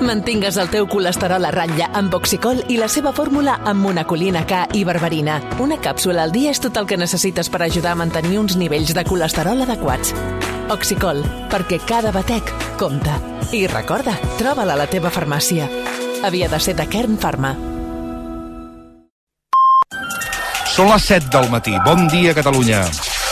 Mantingues el teu colesterol a ratlla amb Oxicol i la seva fórmula amb monacolina K i berberina. Una càpsula al dia és tot el que necessites per ajudar a mantenir uns nivells de colesterol adequats. Oxicol, perquè cada batec compta. I recorda, troba-la a la teva farmàcia. Havia de ser de Kern Pharma. Són les 7 del matí. Bon dia, Catalunya.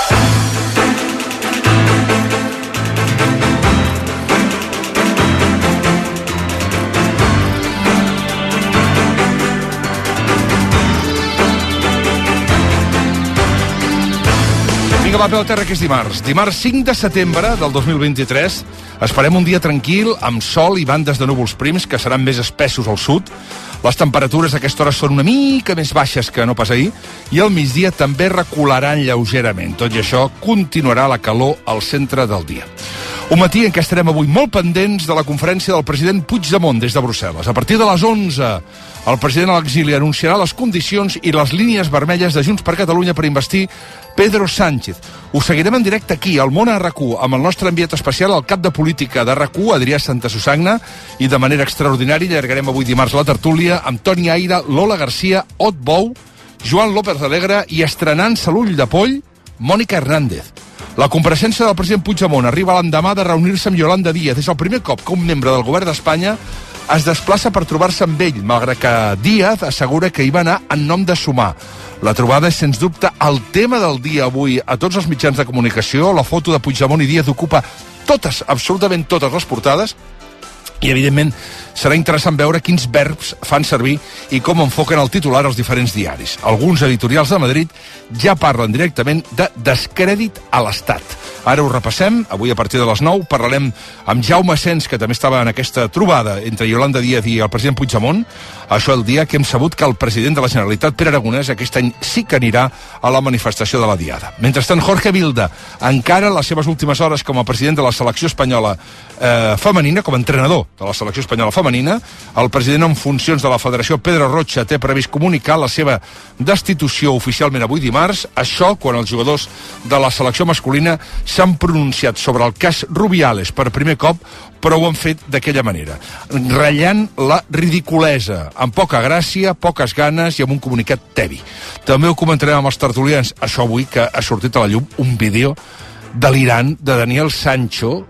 Vinga, va, peu terra, que és dimarts. Dimarts 5 de setembre del 2023. Esperem un dia tranquil, amb sol i bandes de núvols prims, que seran més espessos al sud. Les temperatures a aquesta hora són una mica més baixes que no pas ahir, i al migdia també recularan lleugerament. Tot i això, continuarà la calor al centre del dia. Un matí en què estarem avui molt pendents de la conferència del president Puigdemont des de Brussel·les. A partir de les 11, el president a l'exili anunciarà les condicions i les línies vermelles de Junts per Catalunya per investir Pedro Sánchez. Ho seguirem en directe aquí, al Món a RAC1, amb el nostre enviat especial, el cap de política de RAC1, Adrià Santasusagna, i de manera extraordinària allargarem avui dimarts la tertúlia amb Toni Aire, Lola Garcia, Ot Bou, Joan López Alegre i estrenant-se l'ull de poll, Mònica Hernández. La compareixença del president Puigdemont arriba l'endemà de reunir-se amb Yolanda Díaz. És el primer cop que un membre del govern d'Espanya es desplaça per trobar-se amb ell, malgrat que Díaz assegura que hi va anar en nom de Sumar. La trobada és, sens dubte, el tema del dia avui a tots els mitjans de comunicació. La foto de Puigdemont i Díaz ocupa totes, absolutament totes les portades, i, evidentment, serà interessant veure quins verbs fan servir i com enfoquen el titular als diferents diaris. Alguns editorials de Madrid ja parlen directament de descrèdit a l'Estat. Ara ho repassem. Avui, a partir de les 9, parlarem amb Jaume Sens, que també estava en aquesta trobada entre Yolanda Díaz i el president Puigdemont. Això el dia que hem sabut que el president de la Generalitat, Pere Aragonès, aquest any sí que anirà a la manifestació de la Diada. Mentrestant, Jorge Vilda, encara les seves últimes hores com a president de la selecció espanyola femenina, com a entrenador de la selecció espanyola femenina, el president en funcions de la Federació, Pedro Rocha, té previst comunicar la seva destitució oficialment avui dimarts. Això quan els jugadors de la selecció masculina s'han pronunciat sobre el cas Rubiales per primer cop, però ho han fet d'aquella manera, ratllant la ridiculesa, amb poca gràcia, poques ganes i amb un comunicat tebi. També ho comentarem amb els tertulians, això avui que ha sortit a la llum un vídeo delirant de Daniel Sancho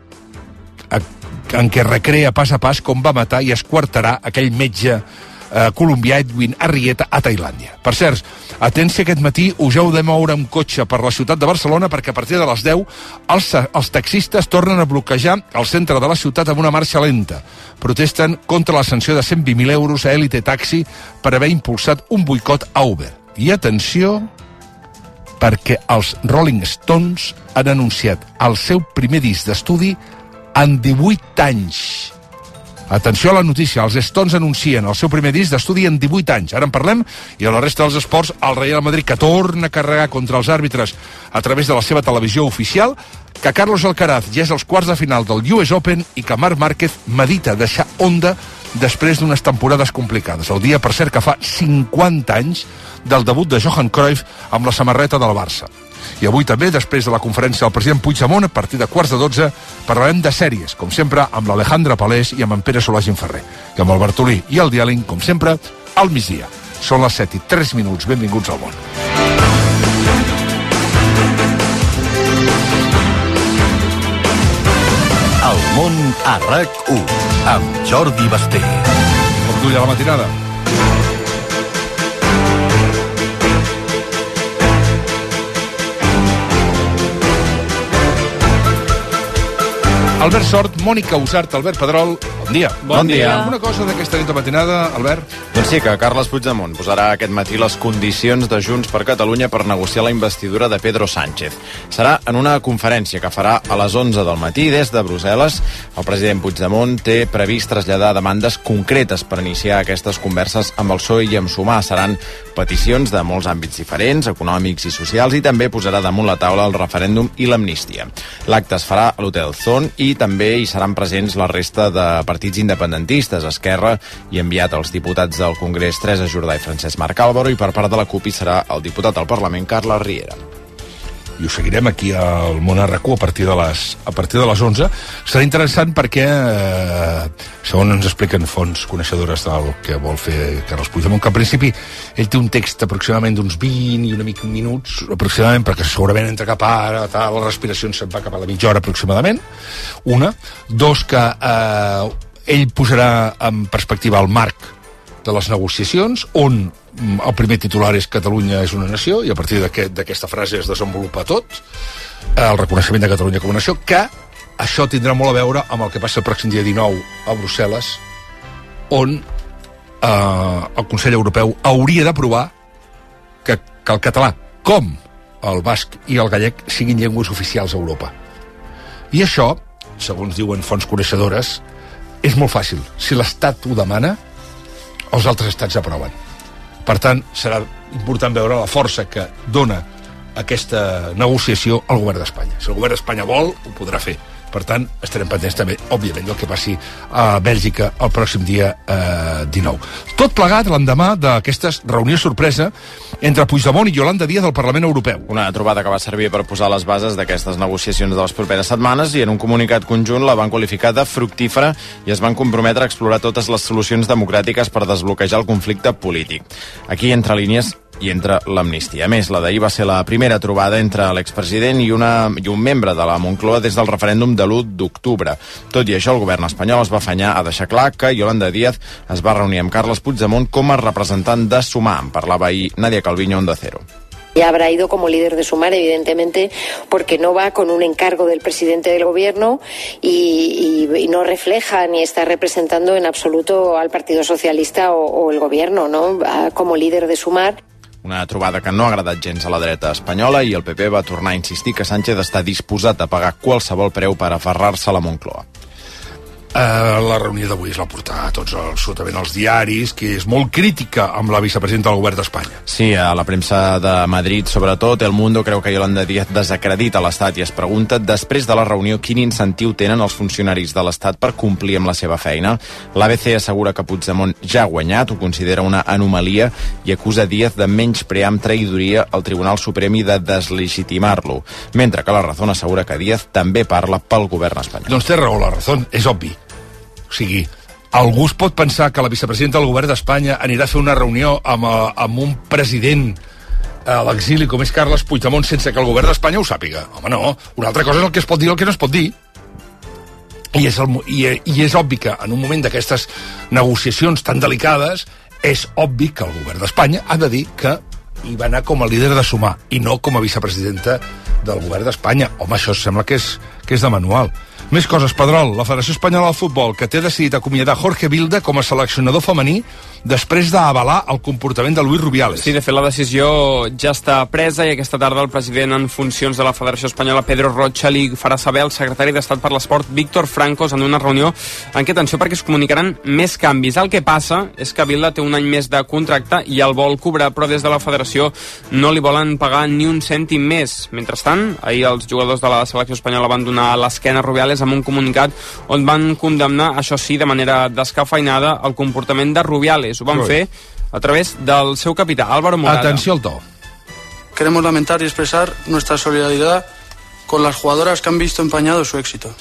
en què recrea pas a pas com va matar i esquartarà aquell metge colombià Edwin Arrieta a Tailàndia. Per cert, atents, aquest matí us heu de moure amb cotxe per la ciutat de Barcelona perquè a partir de les 10 els taxistes tornen a bloquejar el centre de la ciutat amb una marxa lenta. Protesten contra la sanció de 120.000 euros a Elite Taxi per haver impulsat un boicot a Uber. I atenció, perquè els Rolling Stones han anunciat el seu primer disc d'estudi en 18 anys. Atenció a la notícia, els Stones anuncien el seu primer disc d'estudi en 18 anys. Ara en parlem, i a la resta dels esports, el Real Madrid, que torna a carregar contra els àrbitres a través de la seva televisió oficial, que Carlos Alcaraz ja és als quarts de final del US Open i que Marc Márquez medita deixar Honda després d'unes temporades complicades. El dia, per cert, que fa 50 anys del debut de Johan Cruyff amb la samarreta del Barça. I avui també, després de la conferència del president Puigdemont, a partir de 11:15, parlarem de sèries, com sempre, amb l'Alejandra Palés i amb en Pere Solà Gimferrer. I amb el Bartolí i el Diàling, com sempre, al migdia. Són les 7:03. Benvinguts al món. El món a RAC1, amb Jordi Basté. Com duia la matinada? Albert Sort, Mònica Usart, Albert Pedrol, bon dia. Bon dia. Alguna cosa d'aquesta nit de matinada, Albert? Doncs sí, que Carles Puigdemont posarà aquest matí les condicions de Junts per Catalunya per negociar la investidura de Pedro Sánchez. Serà en una conferència que farà a les 11 del matí des de Brussel·les. El president Puigdemont té previst traslladar demandes concretes per iniciar aquestes converses amb el PSOE i amb Sumar. Seran peticions de molts àmbits diferents, econòmics i socials, i també posarà damunt la taula el referèndum i l'amnistia. L'acte es farà a l'Hotel Zon i també hi seran presents la resta de partits independentistes, Esquerra, i enviat als diputats del Congrés Teresa Jordà i Francesc Marc Álvaro, i per part de la CUP hi serà el diputat al Parlament Carles Riera. I ho seguirem aquí al Món a RAC1 a partir de les 11. Serà interessant perquè Segons ens expliquen fonts coneixedores del que vol fer Carles Puigdemont, que al principi ell té un text aproximadament d'uns 20 i una mica minuts, aproximadament, perquè segurament entre cap ara, tal, la respiració se'n va cap a la mitja hora aproximadament, una. Dos, que ell posarà en perspectiva el marc de les negociacions, on el primer titular és Catalunya és una nació, i a partir d'aquesta frase es desenvolupa tot, el reconeixement de Catalunya com a nació, que això tindrà molt a veure amb el que passa el pròxim dia 19 a Brussel·les, on el Consell Europeu hauria d'aprovar que el català, com el basc i el gallec, siguin llengües oficials a Europa. I això, segons diuen fonts coneixedores, és molt fàcil. Si l'Estat ho demana, els altres estats aproven. Per tant, serà important veure la força que dona aquesta negociació al govern d'Espanya. Si el govern d'Espanya vol, ho podrà fer. Per tant, estarem pendents també, òbviament, del que passi a Bèlgica el pròxim dia 19. Tot plegat l'endemà d'aquesta reunió sorpresa entre Puigdemont i Yolanda Díaz del Parlament Europeu. Una trobada que va servir per posar les bases d'aquestes negociacions de les properes setmanes, i en un comunicat conjunt la van qualificar de fructífera i es van comprometre a explorar totes les solucions democràtiques per desbloquejar el conflicte polític. Aquí, entre línies, i entre l'amnistia. A més, la d'ahir va ser la primera trobada entre l'expresident i un membre de la Moncloa des del referèndum de l'1 d'octubre. Tot i això, el govern espanyol es va afanyar a deixar clar que Yolanda Díaz es va reunir amb Carles Puigdemont com a representant de Sumar. En parlava ahir Nadia Calviño, Onda Cero. Ya habrá ido como líder de Sumar, evidentemente, porque no va con un encargo del presidente del gobierno y no refleja ni está representando en absoluto al Partido Socialista o el gobierno, ¿no? Va como líder de Sumar. Una trobada que no ha agradat gens a la dreta espanyola, i el PP va tornar a insistir que Sánchez està disposat a pagar qualsevol preu per aferrar-se a la Moncloa. La reunió d'avui es va portar absolutament als diaris, que és molt crítica amb la vicepresidenta del govern d'Espanya. Sí, a la premsa de Madrid, sobretot, El Mundo creu que Yolanda Díaz desacredita l'Estat i es pregunta, després de la reunió, quin incentiu tenen els funcionaris de l'Estat per complir amb la seva feina. L'ABC assegura que Puigdemont ja ha guanyat, ho considera una anomalia, i acusa Díaz de menysprear amb traïdoria al Tribunal Suprem i de deslegitimar-lo, mentre que La Razón assegura que Díaz també parla pel govern espanyol. Doncs té raó, La Razón, és obvi. O sigui, algú es pot pensar que la vicepresidenta del govern d'Espanya anirà a fer una reunió amb un president a l'exili com és Carles Puigdemont sense que el govern d'Espanya ho sàpiga. Home, no. Una altra cosa és el que es pot dir i el que no es pot dir. I és obvi que en un moment d'aquestes negociacions tan delicades és obvi que el govern d'Espanya ha de dir que hi va anar com a líder de Sumar i no com a vicepresidenta del govern d'Espanya. Home, això sembla que és de manual. Més coses, Pedrol. La Federació Espanyola de Futbol, que té decidit acomiadar Jorge Vilda com a seleccionador femení després d'avalar el comportament de Luis Rubiales. Sí, de fet, la decisió ja està presa i aquesta tarda el president en funcions de la Federació Espanyola, Pedro Rocha, li farà saber al secretari d'Estat per l'Esport, Víctor Francos, en una reunió en què, atenció, perquè es comunicaran més canvis. El que passa és que Vilda té un any més de contracte i el vol cobrar, però des de la Federació no li volen pagar ni un cèntim més. Mentrestant, ahir els jugadors de la selecció espanyola van donar l'esquena a Rubiales amb un comunicat on van condemnar, això sí, de manera descafeinada, el comportament de Rubiales. Ho van fer a través del seu capità, Álvaro Morata. Atenció al to. Queremos lamentar y expresar nuestra solidaridad con las jugadoras que han visto empañado su éxito.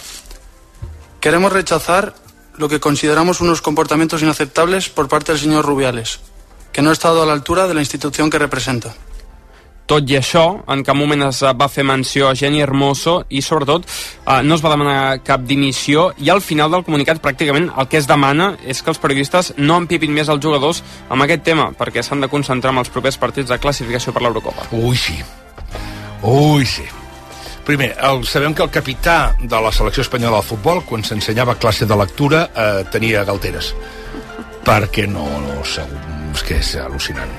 Queremos rechazar lo que consideramos unos comportamientos inaceptables por parte del señor Rubiales, que no ha estado a la altura de la institución que representa. Tot i això, en cap moment es va fer menció a Jenny Hermoso i, sobretot, no es va demanar cap dimissió, i al final del comunicat pràcticament el que es demana és que els periodistes no empipin més els jugadors amb aquest tema, perquè s'han de concentrar en els propers partits de classificació per l'Eurocopa. Ui, sí. Ui, sí. Primer, sabem que el capità de la selecció espanyola de futbol, quan s'ensenyava classe de lectura, tenia galteres. Perquè no, és que és al·lucinant.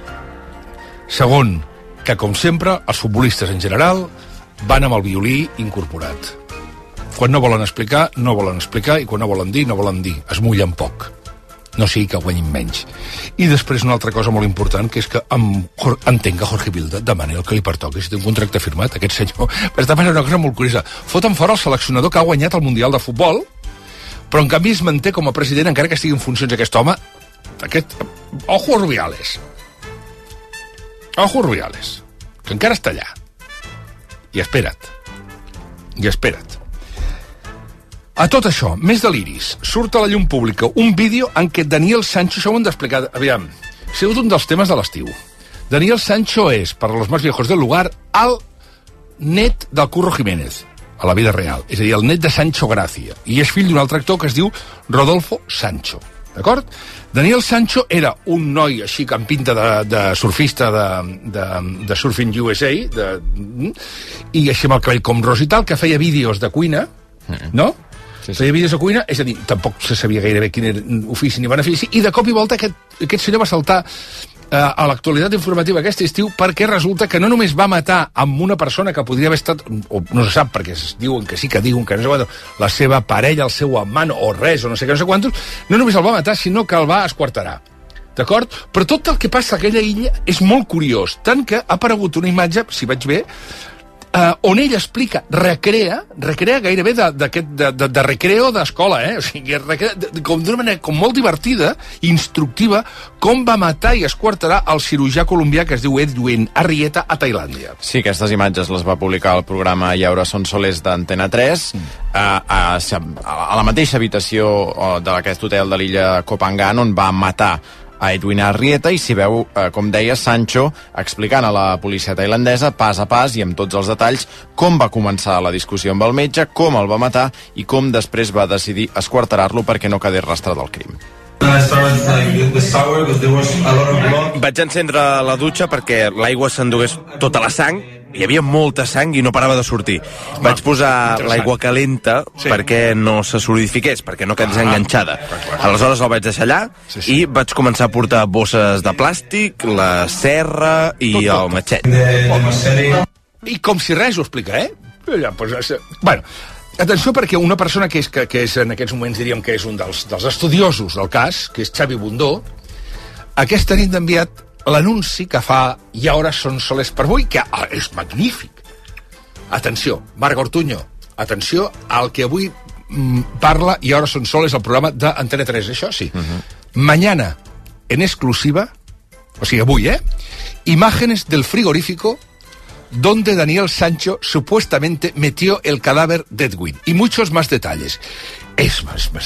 Segon, que, com sempre, els futbolistes en general van amb el violí incorporat. Quan no volen explicar, no volen explicar, i quan no volen dir, no volen dir. Es mullen poc. No sigui que guanyin menys. I després una altra cosa molt important, que és que entenc que Jorge Vilda demani el que li pertoqui, si té un contracte firmat, aquest senyor. Però està passant una cosa molt curiosa. Foten fora el seleccionador que ha guanyat el Mundial de Futbol, però en canvi es manté com a president, encara que estigui en funcions aquest home, Ojo Rubiales. Ojo Rubiales, que encara està allà. I espera't. A tot això, més deliris, surt a la llum pública un vídeo en què Daniel Sancho, això ho hem d'explicar, aviam, ha sigut un dels temes de l'estiu. Daniel Sancho és, per los más viejos del lugar, el net del Curro Jiménez, a la vida real, és a dir, el net de Sancho Gracia, i és fill d'un altre actor que es diu Rodolfo Sancho, d'acord? Daniel Sancho era un noi així amb pinta de surfista de Surfing USA, i així amb el cabell com ros i tal, que feia vídeos de cuina, no? Sí. Feia vídeos de cuina, és a dir, tampoc se sabia gairebé quin era ofici ni benefici, i de cop i volta aquest senyor va saltar a l'actualitat informativa aquest estiu perquè resulta que no només va matar amb una persona que podria haver estat, o no se sap perquè diuen que sí, que diuen que no sé quantos, la seva parella, el seu amant o res, o no sé què, no sé quantos, no només el va matar, sinó que el va esquarterar. D'acord? Però tot el que passa a aquella illa és molt curiós, tant que ha aparegut una imatge, si vaig bé, on ell explica, recrea gairebé de recreo d'escola, o sigui, com d'una manera com molt divertida, instructiva, com va matar i esquarterar el cirurgià colombià que es diu Edwin Arrieta a Tailàndia. Sí, aquestes imatges les va publicar el programa I ara són soles d'Antena 3 a la mateixa habitació d'aquest hotel de l'illa Kopangan on va matar a Edwin Arrieta, i s'hi veu, com deia, Sancho explicant a la policia tailandesa pas a pas i amb tots els detalls com va començar la discussió amb el metge, com el va matar i com després va decidir esquarterar-lo perquè no quedés rastre del crim. Vaig encendre la dutxa perquè l'aigua s'endugués tota la sang. Hi havia molta sang i no parava de sortir. Vaig posar l'aigua calenta perquè no se solidifiqués, perquè no quedés enganxada. Aleshores el vaig deixar allà i vaig començar a portar bosses de plàstic, la serra i el matxet. I com si res ho explica, Bueno, atenció, perquè una persona que és en aquests moments diríem que és un dels estudiosos del cas, que és Xavi Bundó, aquesta nit ha enviat l'anunci que fa I ara són soles per avui, que és magnífic. Atenció, Marc Ortuño, atenció al que avui parla I ara són soles, el programa d'Antena 3, això sí. Mañana, en exclusiva, o sigui, avui, imágenes del frigorífico donde Daniel Sancho supuestamente metió el cadáver de Edwin. Y muchos más detalles. Es.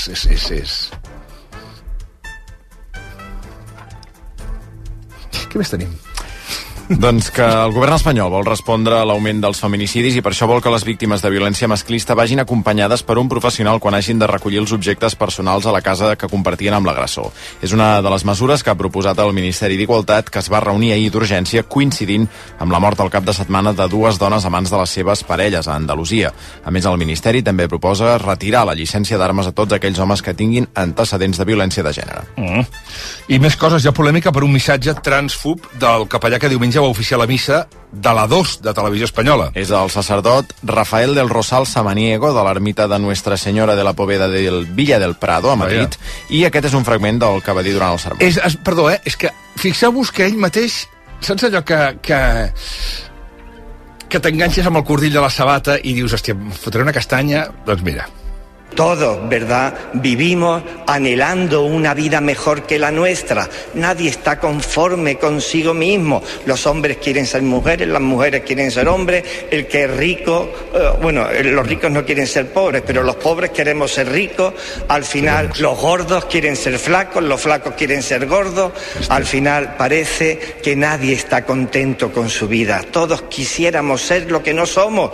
Què més tenim? Doncs que el govern espanyol vol respondre a l'augment dels feminicidis i per això vol que les víctimes de violència masclista vagin acompanyades per un professional quan hagin de recollir els objectes personals a la casa que compartien amb l'agressor. És una de les mesures que ha proposat el Ministeri d'Igualtat, que es va reunir ahir d'urgència coincidint amb la mort al cap de setmana de dues dones a mans de les seves parelles a Andalusia. A més, el Ministeri també proposa retirar la llicència d'armes a tots aquells homes que tinguin antecedents de violència de gènere. I més coses, hi ha polèmica per un missatge transfub del capellà que diumenge va oficiar la missa de la 2 de Televisió Espanyola. És el sacerdot Rafael del Rosal Samaniego de l'ermita de Nuestra Senyora de la Poveda del Villa del Prado, a Madrid, i aquest és un fragment del que va dir durant el sermó. Perdó, és que fixeu-vos que ell mateix, saps allò que t'enganxes amb el cordill de la sabata i dius, hòstia, em fotré una castanya? Doncs mira. Todos, ¿verdad? Vivimos anhelando una vida mejor que la nuestra. Nadie está conforme consigo mismo. Los hombres quieren ser mujeres, las mujeres quieren ser hombres. El que es rico, los ricos no quieren ser pobres, pero los pobres queremos ser ricos. Al final, los gordos quieren ser flacos, los flacos quieren ser gordos. Al final, parece que nadie está contento con su vida. Todos quisiéramos ser lo que no somos.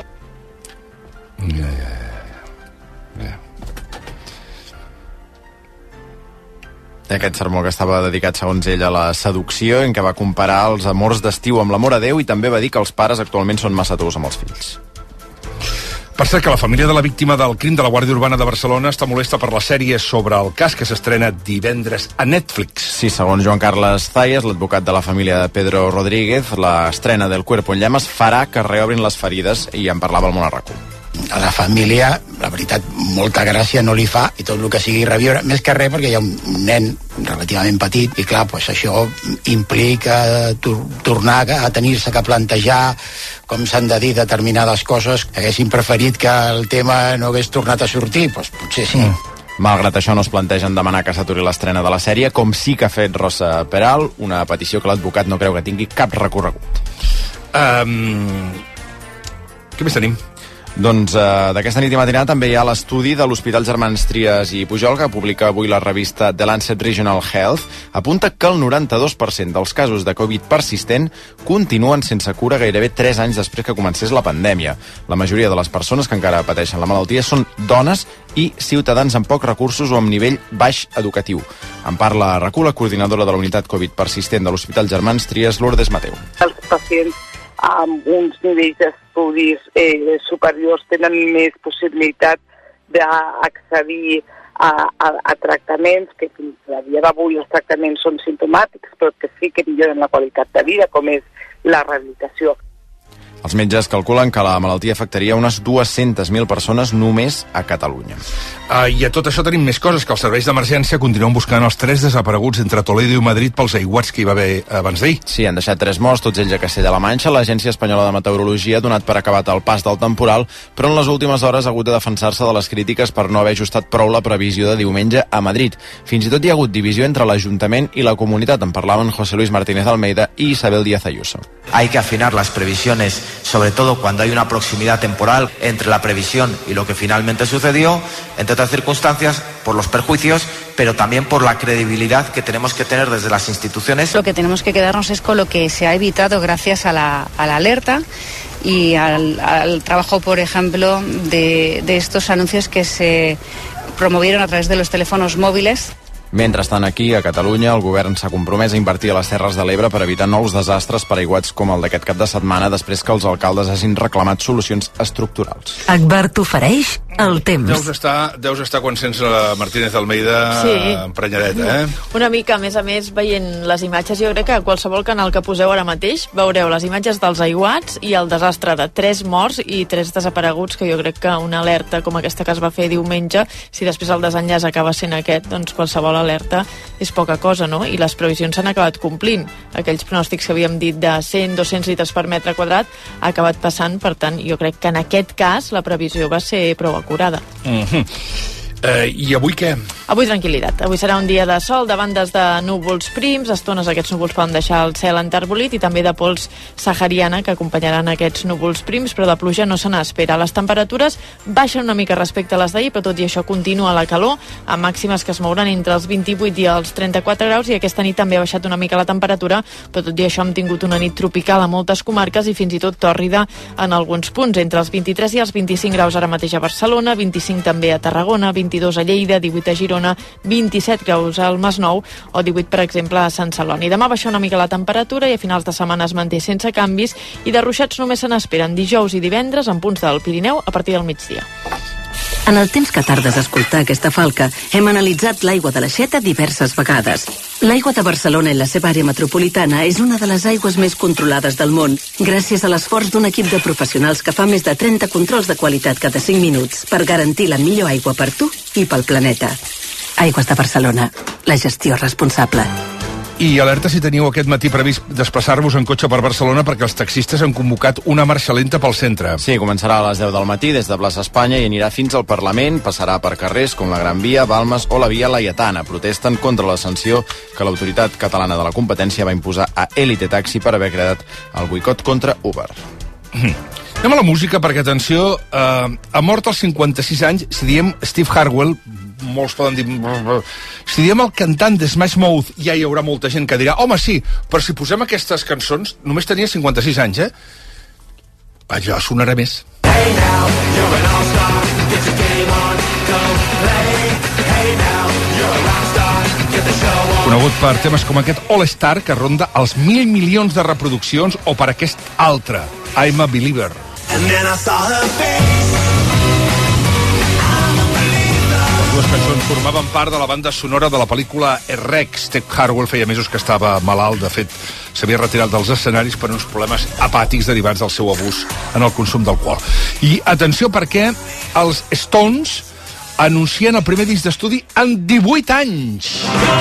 Aquest sermó que estava dedicat, segons ell, a la seducció, en què va comparar els amors d'estiu amb l'amor a Déu i també va dir que els pares actualment són massa durs amb els fills. Per cert, que la família de la víctima del crim de la Guàrdia Urbana de Barcelona està molesta per la sèrie sobre el cas que s'estrena divendres a Netflix. Sí, segons Joan Carles Zayas, l'advocat de la família de Pedro Rodríguez, l'estrena del Cuerpo en Llamas farà que reobrin les ferides i en parlava el Món a RAC1. A la família, la veritat, molta gràcia no li fa, i tot el que sigui reviure, més que res perquè hi ha un nen relativament petit, i clar, doncs això implica tornar a tenir-se que plantejar com s'han de dir determinades coses. Haguessin preferit que el tema no hagués tornat a sortir, doncs potser sí. Malgrat això, no es plantegen demanar que s'aturi l'estrena de la sèrie, com sí que ha fet Rosa Peral, una petició que l'advocat no creu que tingui cap recorregut. Què més tenim? Doncs d'aquesta nit i matinada també hi ha l'estudi de l'Hospital Germans Trias i Pujol, que publica avui la revista The Lancet Regional Health. Apunta que el 92% dels casos de Covid persistent continuen sense cura gairebé 3 anys després que comencés la pandèmia. La majoria de les persones que encara pateixen la malaltia són dones i ciutadans amb pocs recursos o amb nivell baix educatiu. En parla a RAC1 la coordinadora de la unitat Covid persistent de l'Hospital Germans Trias, Lourdes Mateu. Els pacients amb uns nivells d'estudis superiors tenen més possibilitat d'accedir a tractaments que fins a dia d'avui els tractaments són simptomàtics, però que sí que milloren la qualitat de vida, com és la rehabilitació. Els metges calculen que la malaltia afectaria unes 200.000 persones només a Catalunya. I a tot això tenim més coses, que els serveis d'emergència continuen buscant els 3 desapareguts entre Toledo i Madrid pels aiguats que hi va haver abans d'ahir. Sí, han deixat 3 morts, tots ells a Castella-La Manxa. L'Agència Espanyola de Meteorologia ha donat per acabat el pas del temporal, però en les últimes hores ha hagut de defensar-se de les crítiques per no haver ajustat prou la previsió de diumenge a Madrid. Fins i tot hi ha hagut divisió entre l'Ajuntament i la comunitat. En parlaven José Luis Martínez Almeida y Isabel Díaz Ayuso. Hay que afinar las previsiones, sobre todo cuando hay una proximidad temporal entre la previsión y lo que finalmente sucedió, entre otras circunstancias, por los perjuicios, pero también por la credibilidad que tenemos que tener desde las instituciones. Lo que tenemos que quedarnos es con lo que se ha evitado gracias a la alerta y al trabajo, por ejemplo, de estos anuncios que se promovieron a través de los teléfonos móviles. Mentrestant, aquí, a Catalunya, el govern s'ha compromès a invertir a les Terres de l'Ebre per evitar nous desastres per aiguats com el d'aquest cap de setmana, després que els alcaldes hagin reclamat solucions estructurals. Agbar t'ofereix el temps. Deus estar quan sents la Martínez Almeida emprenyadeta, Una mica, a més, veient les imatges, jo crec que a qualsevol canal que poseu ara mateix veureu les imatges dels aiguats i el desastre de 3 morts i 3 desapareguts, que jo crec que una alerta com aquesta que es va fer diumenge, si després el desenllaç acaba sent aquest, doncs qualsevol alerta és poca cosa, no? I les previsions s'han acabat complint. Aquells pronòstics que havíem dit de 100-200 litres per metre quadrat ha acabat passant, per tant, jo crec que en aquest cas la previsió va ser prou acurada. I avui què? Avui tranquil·litat. Avui serà un dia de sol, de bandes de núvols prims, estones aquests núvols poden deixar el cel enterbolit i també de pols sahariana que acompanyaran aquests núvols prims, però de pluja no se n'espera. Les temperatures baixen una mica respecte a les d'ahir, però tot i això continua la calor, amb màximes que es mouran entre els 28 i els 34 graus, i aquesta nit també ha baixat una mica la temperatura, però tot i això hem tingut una nit tropical a moltes comarques i fins i tot tòrrida en alguns punts, entre els 23 i els 25 graus ara mateix a Barcelona, 25 també a Tarragona, 22 a Lleida, 18 a Girona, 27 graus al Masnou o 18, per exemple, a Sant Celoni. Demà baixa una mica la temperatura i a finals de setmana es manté sense canvis i de ruixats només se n'esperen dijous i divendres en punts del Pirineu a partir del migdia. En el temps que tardes a escoltar aquesta falca, hem analitzat l'aigua de l'Aixeta diverses vegades. L'aigua de Barcelona i la seva àrea metropolitana és una de les aigües més controlades del món, gràcies a l'esforç d'un equip de professionals que fa més de 30 controls de qualitat cada 5 minuts per garantir la millor aigua per tu i pel planeta. Aigües de Barcelona, la gestió responsable. I alerta si teniu aquest matí previst desplaçar-vos en cotxe per Barcelona, perquè els taxistes han convocat una marxa lenta pel centre. Sí, començarà a les 10 del matí des de Plaça Espanya i anirà fins al Parlament, passarà per carrers com la Gran Via, Balmes o la Via Laietana. Protesten contra la sanció que l'Autoritat Catalana de la Competència va imposar a Elite Taxi per haver creat el boicot contra Uber. Anem a la música, perquè, atenció, ha mort als 56 anys, si diem Steve Harwell, molts poden dir... Si diem el cantant de Smash Mouth, ja hi haurà molta gent que dirà home, sí, però si posem aquestes cançons, només tenia 56 anys, Allò sonarà més. Hey now, you're an all-star, get your game on, go play. Hey now, you're a rockstar, get the show on. Conegut per temes com aquest All Star, que ronda els 1.000 milions de reproduccions, o per aquest altre, I'm a Believer. And then I saw her face. Les cançons formaven part de la banda sonora de la pel·lícula R.E.C. Steve Harwell feia mesos que estava malalt. De fet, s'havia retirat dels escenaris per uns problemes hepàtics derivats del seu abús en el consum d'alcohol. I atenció, perquè els Stones anuncien el primer disc d'estudi en 18 anys.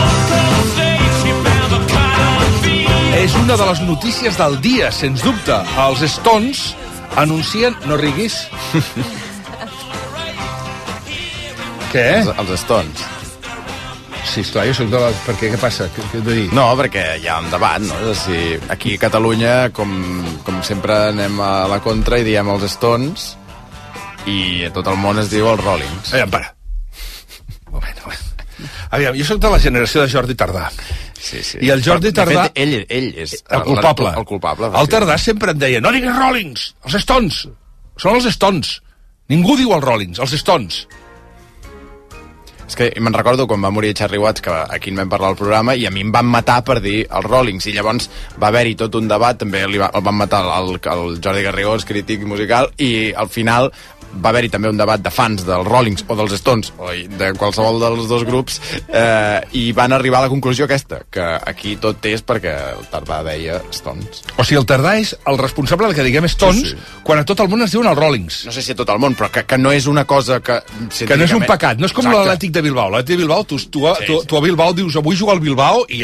És una de les notícies del dia, sens dubte. Els Stones anuncien... No riguis. Què? Els Stones. Sí, esclar, jo soc de la... Per què? Què passa? Què he de dir? No, perquè hi ha un debat, no? Si aquí a Catalunya, com sempre anem a la contra i diem els Stones, i a tot el món es diu els Rollings. Aviam, para. Aviam, jo soc de la generació de Jordi Tardà. Sí. I el Jordi Tardà... De fet, ell és el culpable. El culpable. El Tardà sempre em deia, no diguis Rollings, els Stones. Són els Stones. Ningú diu els Rollings, els Stones. És que me'n recordo quan va morir Charlie Watts, que aquí en vam parlar al programa, i a mi em van matar per dir els Rollings, i llavors va haver-hi tot un debat, també el van matar el Jordi Garrigós, crític musical, i al final va haver-hi també un debat de fans dels Rollings o dels Stones, o de qualsevol dels dos grups, i van arribar a la conclusió aquesta, que aquí tot és perquè el Tardà deia Stones. O sigui, el Tardà és el responsable de que diguem Stones, quan a tot el món es diuen els Rollings. No sé si a tot el món, però que no és una cosa que... Que no és un pecat, no és com l'Atlètic de Bilbao. L'Atlètic de Bilbao, tu a Bilbao dius avui juga al Bilbao i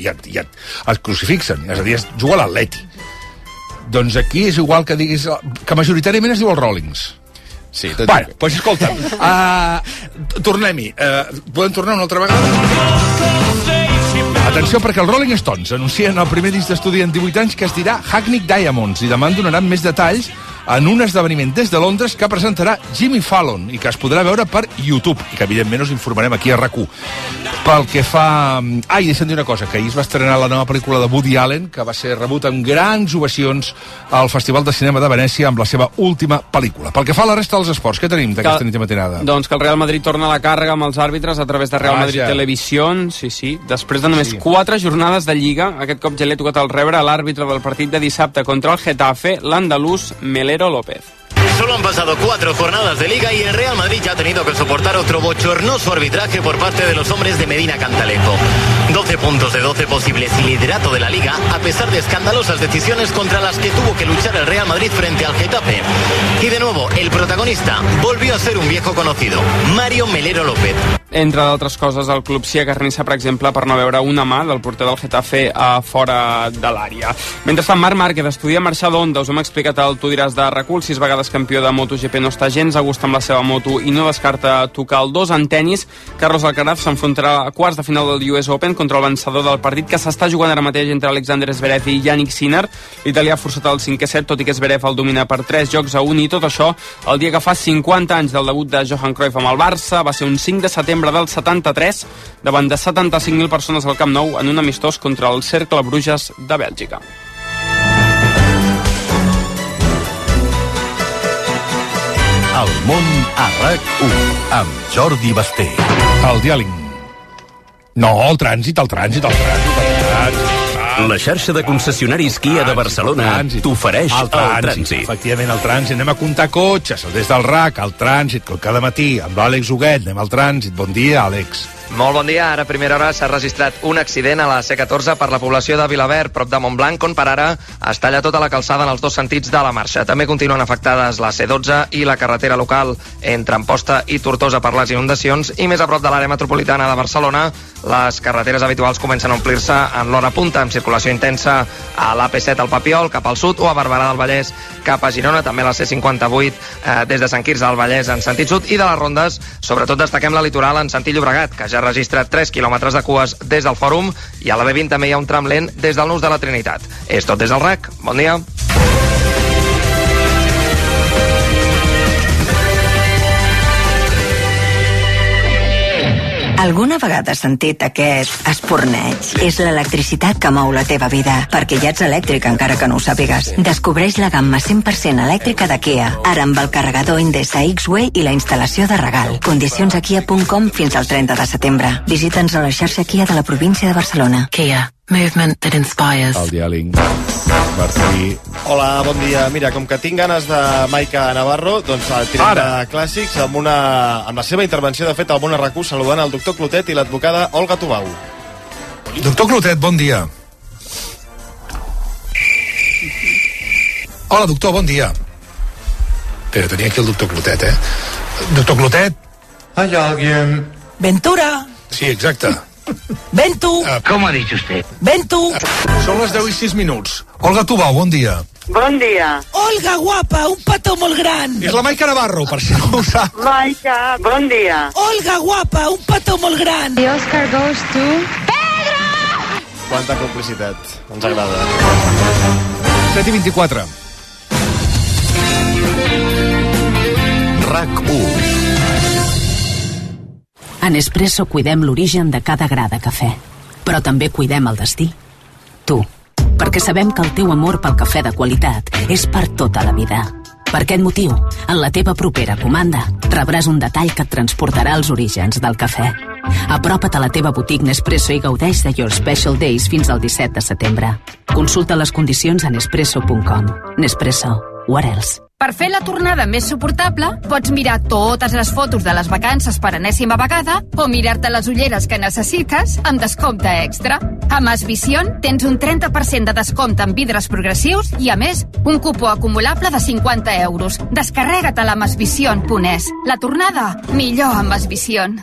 et crucifixen, és a dir, juga a l'Atlètic. Doncs aquí és igual que diguis que majoritàriament es diu els Rollings. Sí, tot bueno, doncs escolta'm, tornem-hi. Podem tornar una altra vegada? Atenció, perquè els Rolling Stones anuncien el primer disc d'estudi en 18 anys que es dirà Hackney Diamonds i demà en donaran més detalls en un esdeveniment des de Londres que presentarà Jimmy Fallon i que es podrà veure per YouTube i que evidentment us informarem aquí a RAC1. Pel que fa... i deixa'm dir una cosa, que ahir es va estrenar la nova pel·lícula de Woody Allen, que va ser rebut amb grans ovacions al Festival de Cinema de Venècia amb la seva última pel·lícula. Pel que fa a la resta dels esports, què tenim d'aquesta nit i matinada? Doncs que el Real Madrid torna a la càrrega amb els àrbitres a través de Real Madrid Televisión, sí. Després de només 4 jornades de Lliga, aquest cop ja l'he tocat al rebre a l'àrbitre del partit de dissabte contra el Getafe, l'andalús Melero López. Solo han pasado 4 jornadas de Liga y el Real Madrid ya ha tenido que soportar otro bochornoso arbitraje por parte de los hombres de Medina Cantalejo. 12 puntos de 12 posibles y liderato de la Liga, a pesar de escandalosas decisiones contra las que tuvo que luchar el Real Madrid frente al Getafe. Y de nuevo, el protagonista volvió a ser un viejo conocido, Mario Melero López. Entre d'altres coses, el club s'hi acarnissa, per exemple, per no veure una mà del porter del Getafe a fora de l'àrea. Mentrestant, Marc Márquez estudia marxar d'Honda. Us hem explicat al Tu diràs de RAC1, 6 vegades campió de MotoGP, no està gens a gust amb la seva moto i no descarta tocar el 2 en tennis. Carlos Alcaraz s'enfrontarà a quarts de final del US Open contra el vencedor del partit que s'està jugant ara mateix entre Alexander Zverev i Yannick Sinner. L'italià ha forçat el 5è set, tot i que Zverev el domina per 3-1, i tot això el dia que fa 50 anys del debut de Johan Cruyff amb el Barça. Va ser un 5 de setembre del 73 davant de 75.000 persones al Camp Nou en un amistós contra el Cercle Bruges de Bèlgica. El món a RAC1 amb Jordi Basté. El diàleg. No, el trànsit. La xarxa de concessionaris Kia de Barcelona t'ofereix el trànsit. Efectivament, el trànsit. Anem a comptar cotxes, des del RAC, el trànsit, com cada matí, amb l'Àlex Huguet, anem al trànsit. Bon dia, Àlex. Molt bon dia. Ara a primera hora s'ha registrat un accident a la C14 per la població de Vilaverd, prop de Montblanc, on per ara es talla tota la calçada en els dos sentits de la marxa. També continuen afectades la C12 i la carretera local entre Amposta i Tortosa per les inundacions, i més a prop de l'àrea metropolitana de Barcelona les carreteres habituals comencen a omplir-se en l'hora punta, amb circulació intensa a l'AP7 al Papiol cap al sud o a Barberà del Vallès cap a Girona, també a la C58 des de Sant Quirze al Vallès en sentit sud, i de les rondes sobretot destaquem la litoral en sentit Llobregat, que ja registra 3 quilòmetres de cues des del Fòrum, i a la B20 també hi ha un tram lent des del Nus de la Trinitat. És tot des del RAC. Bon dia. Alguna vegada has sentit aquest esporneig? És l'electricitat que mou la teva vida, perquè ja ets elèctric encara que no ho sàpigues. Descobreix la gamma 100% elèctrica de Kia, ara amb el carregador Indesa X-Way i la instal·lació de regal. Condicions a kia.com fins al 30 de setembre. Visita'ns a la xarxa Kia de la província de Barcelona. Kia. Movement that inspires. El diàleg. Martí. Hola, bon dia. Mira, com que tinc ganes de Maica Navarro, doncs tirem de clàssics amb la seva intervenció, de fet, al Món a RAC1, saludant el doctor Clotet i l'advocada Olga Tubau. Doctor Clotet, bon dia. Hola, doctor, bon dia. Però tenia aquí el doctor Clotet, Doctor Clotet. ¿Hay alguien? Ventura. Sí, exacte. Ven tú. ¿Cómo ha dicho usted? Ven tú. Són les 10:06. Olga Tubau, bon dia. Bon dia. Olga, guapa, un petó molt gran. És la Maica Navarro, per si no ho sap. Maica, bon dia. Olga, guapa, un petó molt gran. The Oscar goes to... Pedro! Quanta complicitat. Ens agrada. 7:24. RAC1. A Nespresso cuidem l'origen de cada gra de cafè, però també cuidem el destí. Tu, perquè sabem que el teu amor pel cafè de qualitat és per tota la vida. Per aquest motiu, en la teva propera comanda, rebràs un detall que et transportarà als orígens del cafè. Apropa't a la teva botiga Nespresso i gaudeix de Your Special Days fins al 17 de setembre. Consulta les condicions a nespresso.com. Nespresso. What else? Per fer la tornada més suportable, pots mirar totes les fotos de les vacances per enèsima vegada o mirar-te les ulleres que necessites amb descompte extra. A Mas Vision tens un 30% de descompte en vidres progressius i, a més, un cupó acumulable de 50 euros. Descarrega-te a la masvision.es. La tornada, millor amb Mas Vision.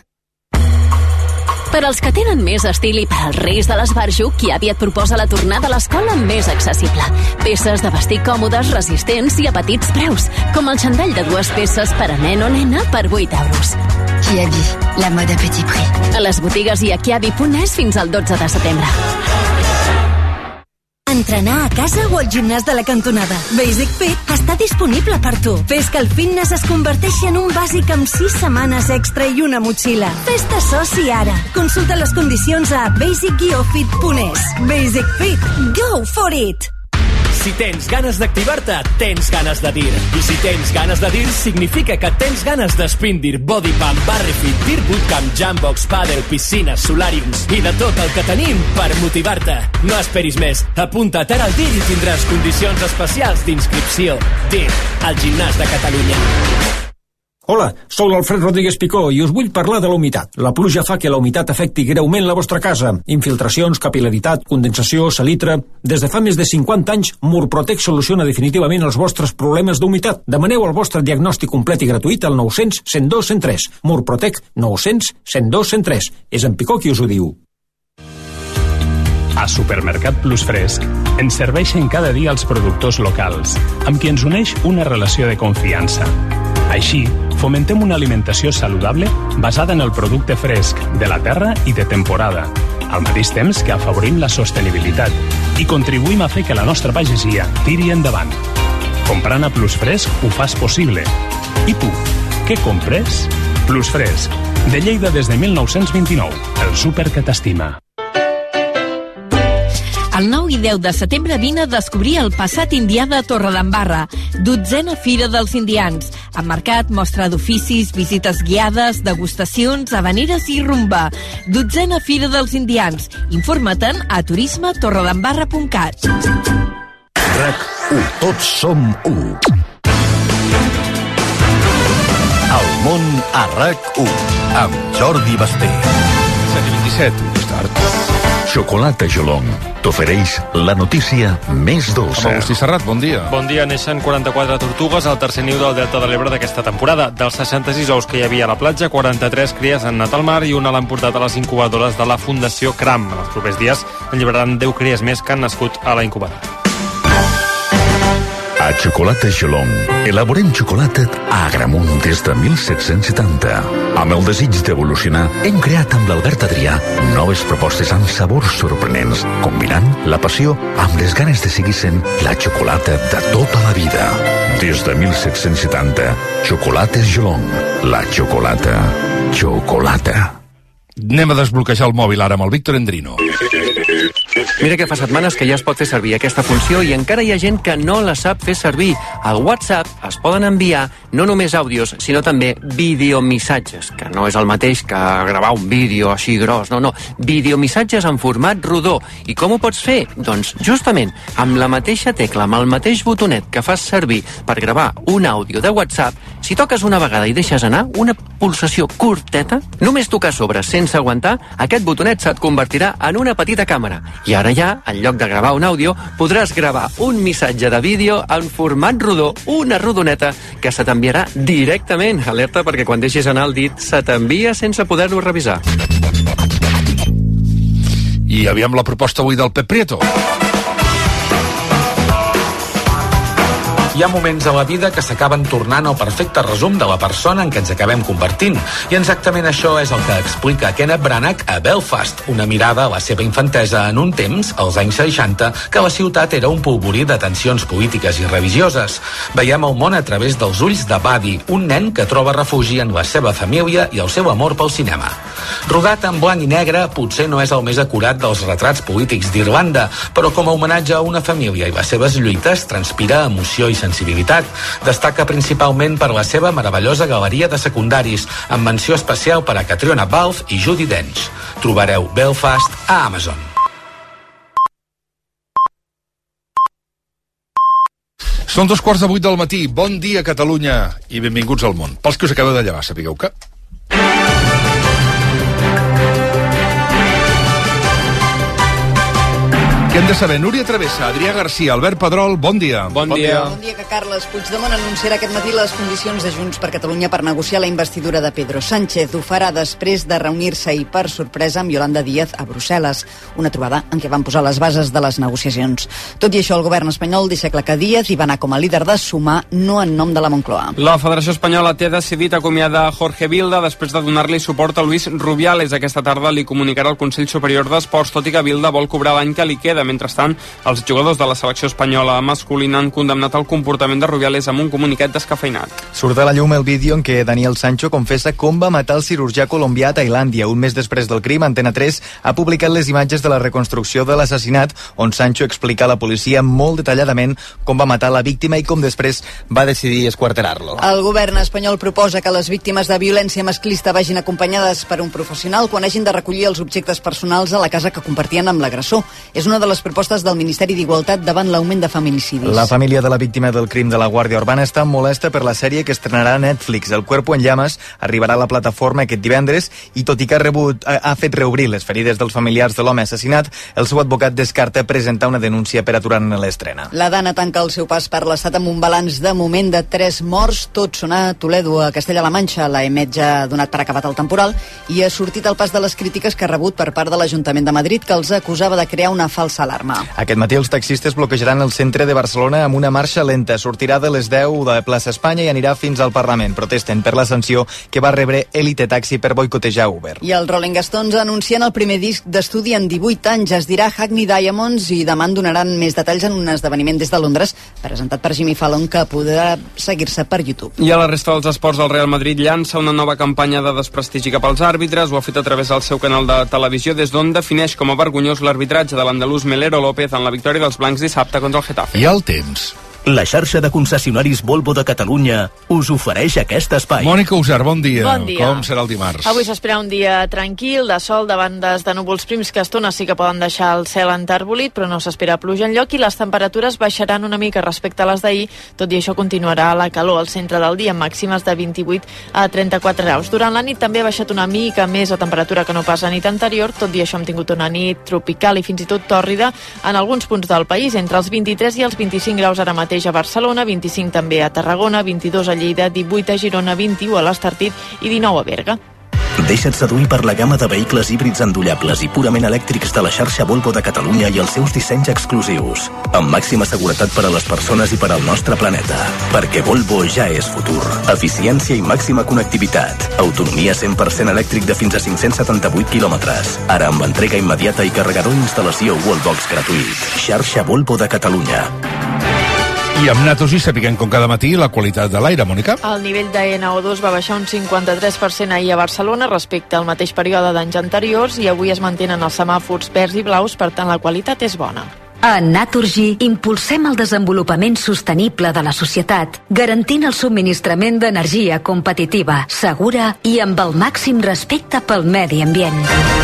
Per als que tenen més estil i per als reis de l'esbarjo, Kiabi et proposa la tornada a l'escola més accessible. Peces de vestir còmodes, resistents i a petits preus, com el xandall de 2 peces per a nen o nena per 8 euros. Kiabi, la mode a petit prix. A les botigues i a kiabi.es fins al 12 de setembre. Entrenar a casa o al gimnàs de la cantonada. Basic Fit està disponible per tu. Fes que el fitness es converteixi en un bàsic amb 6 setmanes extra i una motxilla. Fes-te soci ara. Consulta les condicions a basic-fit.es. Basic Fit. Go for it! Si tens ganes d'activar-te, tens ganes de dir. I si tens ganes de dir, significa que tens ganes d'Sprint Dir, Body Pump, Barrifit, Dir Bootcamp, Jambox, Paddle, piscines, solàriums i de tot el que tenim per motivar-te. No esperis més. Apunta't ara al Dir i tindràs condicions especials d'inscripció. Dir, al gimnàs de Catalunya. Hola, sóc l'Alfred Rodríguez Picó i us vull parlar de la humitat. La pluja fa que la humitat afecti greument la vostra casa. Infiltracions, capil·laritat, condensació, salitre... Des de fa més de 50 anys, Murprotec soluciona definitivament els vostres problemes d'humitat. Demaneu el vostre diagnòstic complet i gratuït al 900 102 103. Murprotec 900 102 103. És en Picó qui us ho diu. A Supermercat Plus Fresc ens serveixen cada dia els productors locals, amb qui ens uneix una relació de confiança. Així, fomentem una alimentació saludable basada en el producte fresc, de la terra i de temporada, al mateix temps que afavorim la sostenibilitat i contribuïm a fer que la nostra pagesia tiri endavant. Comprant a Plus Fresc ho fas possible. I tu, què compres? Plus Fresc, de Lleida des de 1929, el súper que t'estima. El 9 i 10 de setembre vine a descobrir el passat indià de Torredembarra, 12a Fira dels Indians, amb mercat, mostra d'oficis, visites guiades, degustacions, havaneres i rumba. 12a Fira dels Indians. Informa-te'n a turismetorredembarra.cat. RAC1. Tots som 1. El món a RAC1 amb Jordi Basté. 7:27, més tard. Xocolata Jolong t'ofereix la notícia més dolça. Agustí Serrat, bon dia. Bon dia. Neixen 44 tortugues al tercer niu del Delta de l'Ebre d'aquesta temporada. Dels 66 ous que hi havia a la platja, 43 cries han anat al mar i una l'han portat a les incubadores de la Fundació CRAM. En els propers dies en lliuraran 10 cries més que han nascut a la incubadora. A Xocolata Jolong elaborem xocolata a Agramunt des de 1770. Amb el desig d'evolucionar, hem creat amb l'Albert Adrià noves propostes amb sabors sorprenents, combinant la passió amb les ganes de seguir sent la xocolata de tota la vida. Des de 1770, Xocolates Jolong. La xocolata. Xocolata. Anem a desbloquejar el mòbil ara amb el Víctor Endrino. Mira que fa setmanes que ja es pot fer servir aquesta funció i encara hi ha gent que no la sap fer servir. Al WhatsApp es poden enviar no només àudios, sinó també videomissatges, que no és el mateix que gravar un vídeo així gros, no. Videomissatges en format rodó. I com ho pots fer? Doncs justament amb la mateixa tecla, amb el mateix botonet que fas servir per gravar un àudio de WhatsApp, si toques una vegada i deixes anar una pulsació curteta, només tocar sobre sense aguantar, aquest botonet se't convertirà en una petita càmera. I ara ja, en lloc de gravar un àudio, podràs gravar un missatge de vídeo en format rodó, una rodoneta, que se t'enviarà directament. Alerta perquè quan deixis anar el dit se t'envia sense poder-lo revisar. I aviam la proposta avui del Pep Prieto. Hi ha moments a la vida que s'acaben tornant el perfecte resum de la persona en què ens acabem convertint. I exactament això és el que explica Kenneth Branagh a Belfast, una mirada a la seva infantesa en un temps, als anys 60, que la ciutat era un polvorí de tensions polítiques i religioses. Veiem el món a través dels ulls de Buddy, un nen que troba refugi en la seva família i el seu amor pel cinema. Rodat en blanc i negre, potser no és el més acurat dels retrats polítics d'Irlanda, però com a homenatge a una família i les seves lluites transpira emoció i sensibilitat. Destaca principalment per la seva meravellosa galeria de secundaris, amb menció especial per a Catriona Balfe i Judi Dench. Trobareu Belfast a Amazon. Són 7:15 del matí. Bon dia, Catalunya, i benvinguts al món. Pels que us acabeu de llevar, sapigueu que... Què hem de saber? Núria Travessa, Adrià Garcia, Albert Pedrol, bon dia. Bon dia. Bon dia, que Carles Puigdemont anunciarà aquest matí les condicions de Junts per Catalunya per negociar la investidura de Pedro Sánchez. Ho farà després de reunir-se i per sorpresa amb Yolanda Díaz a Brussel·les, una trobada en què van posar les bases de les negociacions. Tot i això, el govern espanyol deixa clar que Díaz hi va anar com a líder de Sumar, no en nom de la Moncloa. La Federació Espanyola té decidit acomiadar Jorge Vilda després de donar-li suport a Luis Rubiales. Aquesta tarda li comunicarà el Consell Superior d'Esports, tot i que Vilda vol cobrar l'any que li queda. Mentrestant, els jugadors de la selecció espanyola masculina han condemnat el comportament de Rubiales amb un comunicat descafeinat. Surt a la llum el vídeo en què Daniel Sancho confessa com va matar el cirurgià colombià a Tailàndia. Un mes després del crim, Antena 3 ha publicat les imatges de la reconstrucció de l'assassinat, on Sancho explica a la policia molt detalladament com va matar la víctima i com després va decidir esquarterar-lo. El govern espanyol proposa que les víctimes de violència masclista vagin acompanyades per un professional quan hagin de recollir els objectes personals a la casa que compartien amb l'agressor. És una de les propostes del Ministeri d'Igualtat davant l'augment de feminicidis. La família de la víctima del crim de la Guàrdia Urbana està molesta per la sèrie que estrenarà a Netflix. El Cuerpo en Llamas arribarà a la plataforma aquest divendres i tot i que ha fet reobrir les ferides dels familiars de l'home assassinat, el seu advocat descarta presentar una denúncia per aturar-ne l'estrena. La Dana tanca el seu pas per l'estat amb un balanç de moment de 3 morts. Tots són a Toledo, a Castella-La Manxa. La EMET ja ha donat per acabat el temporal i ha sortit al pas de les crítiques que ha rebut per part de l'Ajuntament de Madrid, que els acusava de crear una falsa alarma. Aquest matí els taxistes bloquejaran el centre de Barcelona amb una marxa lenta. Sortirà de les 10 de Plaça Espanya i anirà fins al Parlament. Protesten per la sanció que va rebre Elite Taxi per boicotejar Uber. I els Rolling Stones anuncien el primer disc d'estudi en 18 anys. Es dirà Hackney Diamonds i demà en donaran més detalls en un esdeveniment des de Londres presentat per Jimmy Fallon, que podrà seguir-se per YouTube. I a la resta dels esports, el Real Madrid llança una nova campanya de desprestigi cap als àrbitres. Ho ha fet a través del seu canal de televisió, des d'on defineix com a vergonyós l'arbitratge de l'andalús Melero López en la victòria dels blancs dissabte contra el Getafe. I el temps. La xarxa de concessionaris Volvo de Catalunya us ofereix aquest espai. Mònica Usar, bon dia. Bon dia. Com serà el dimarts? Avui s'espera un dia tranquil, de sol, de bandes de núvols prims que a estona sí que poden deixar el cel enterbolit, però no s'espera pluja enlloc i les temperatures baixaran una mica respecte a les d'ahir. Tot i això continuarà la calor al centre del dia, amb màximes de 28 a 34 graus. Durant la nit també ha baixat una mica més la temperatura que no pas la nit anterior. Tot i això hem tingut una nit tropical i fins i tot tòrrida en alguns punts del país, entre els 23 i els 25 graus ara mateix a Barcelona, 25 també a Tarragona, 22 a Lleida, 18 a Girona, 21 a l'Estartit i 19 a Berga. Deixa't seduir per la gamma de vehicles híbrids endollables i purament elèctrics de la xarxa Volvo de Catalunya i els seus dissenys exclusius, amb màxima seguretat per a les persones i per al nostre planeta. Perquè Volvo ja és futur. Eficiència i màxima connectivitat. Autonomia 100% elèctric de fins a 578 quilòmetres. Ara amb entrega immediata i carregador i instal·lació Wallbox gratuït. Xarxa Volvo de Catalunya. I amb Naturgy sapiguem com cada matí la qualitat de l'aire, Mònica. El nivell de NO2 va baixar un 53% ahir a Barcelona respecte al mateix període d'anys anteriors i avui es mantenen els semàfors verds i blaus, per tant la qualitat és bona. A Naturgy impulsem el desenvolupament sostenible de la societat, garantint el subministrament d'energia competitiva, segura i amb el màxim respecte pel medi ambient.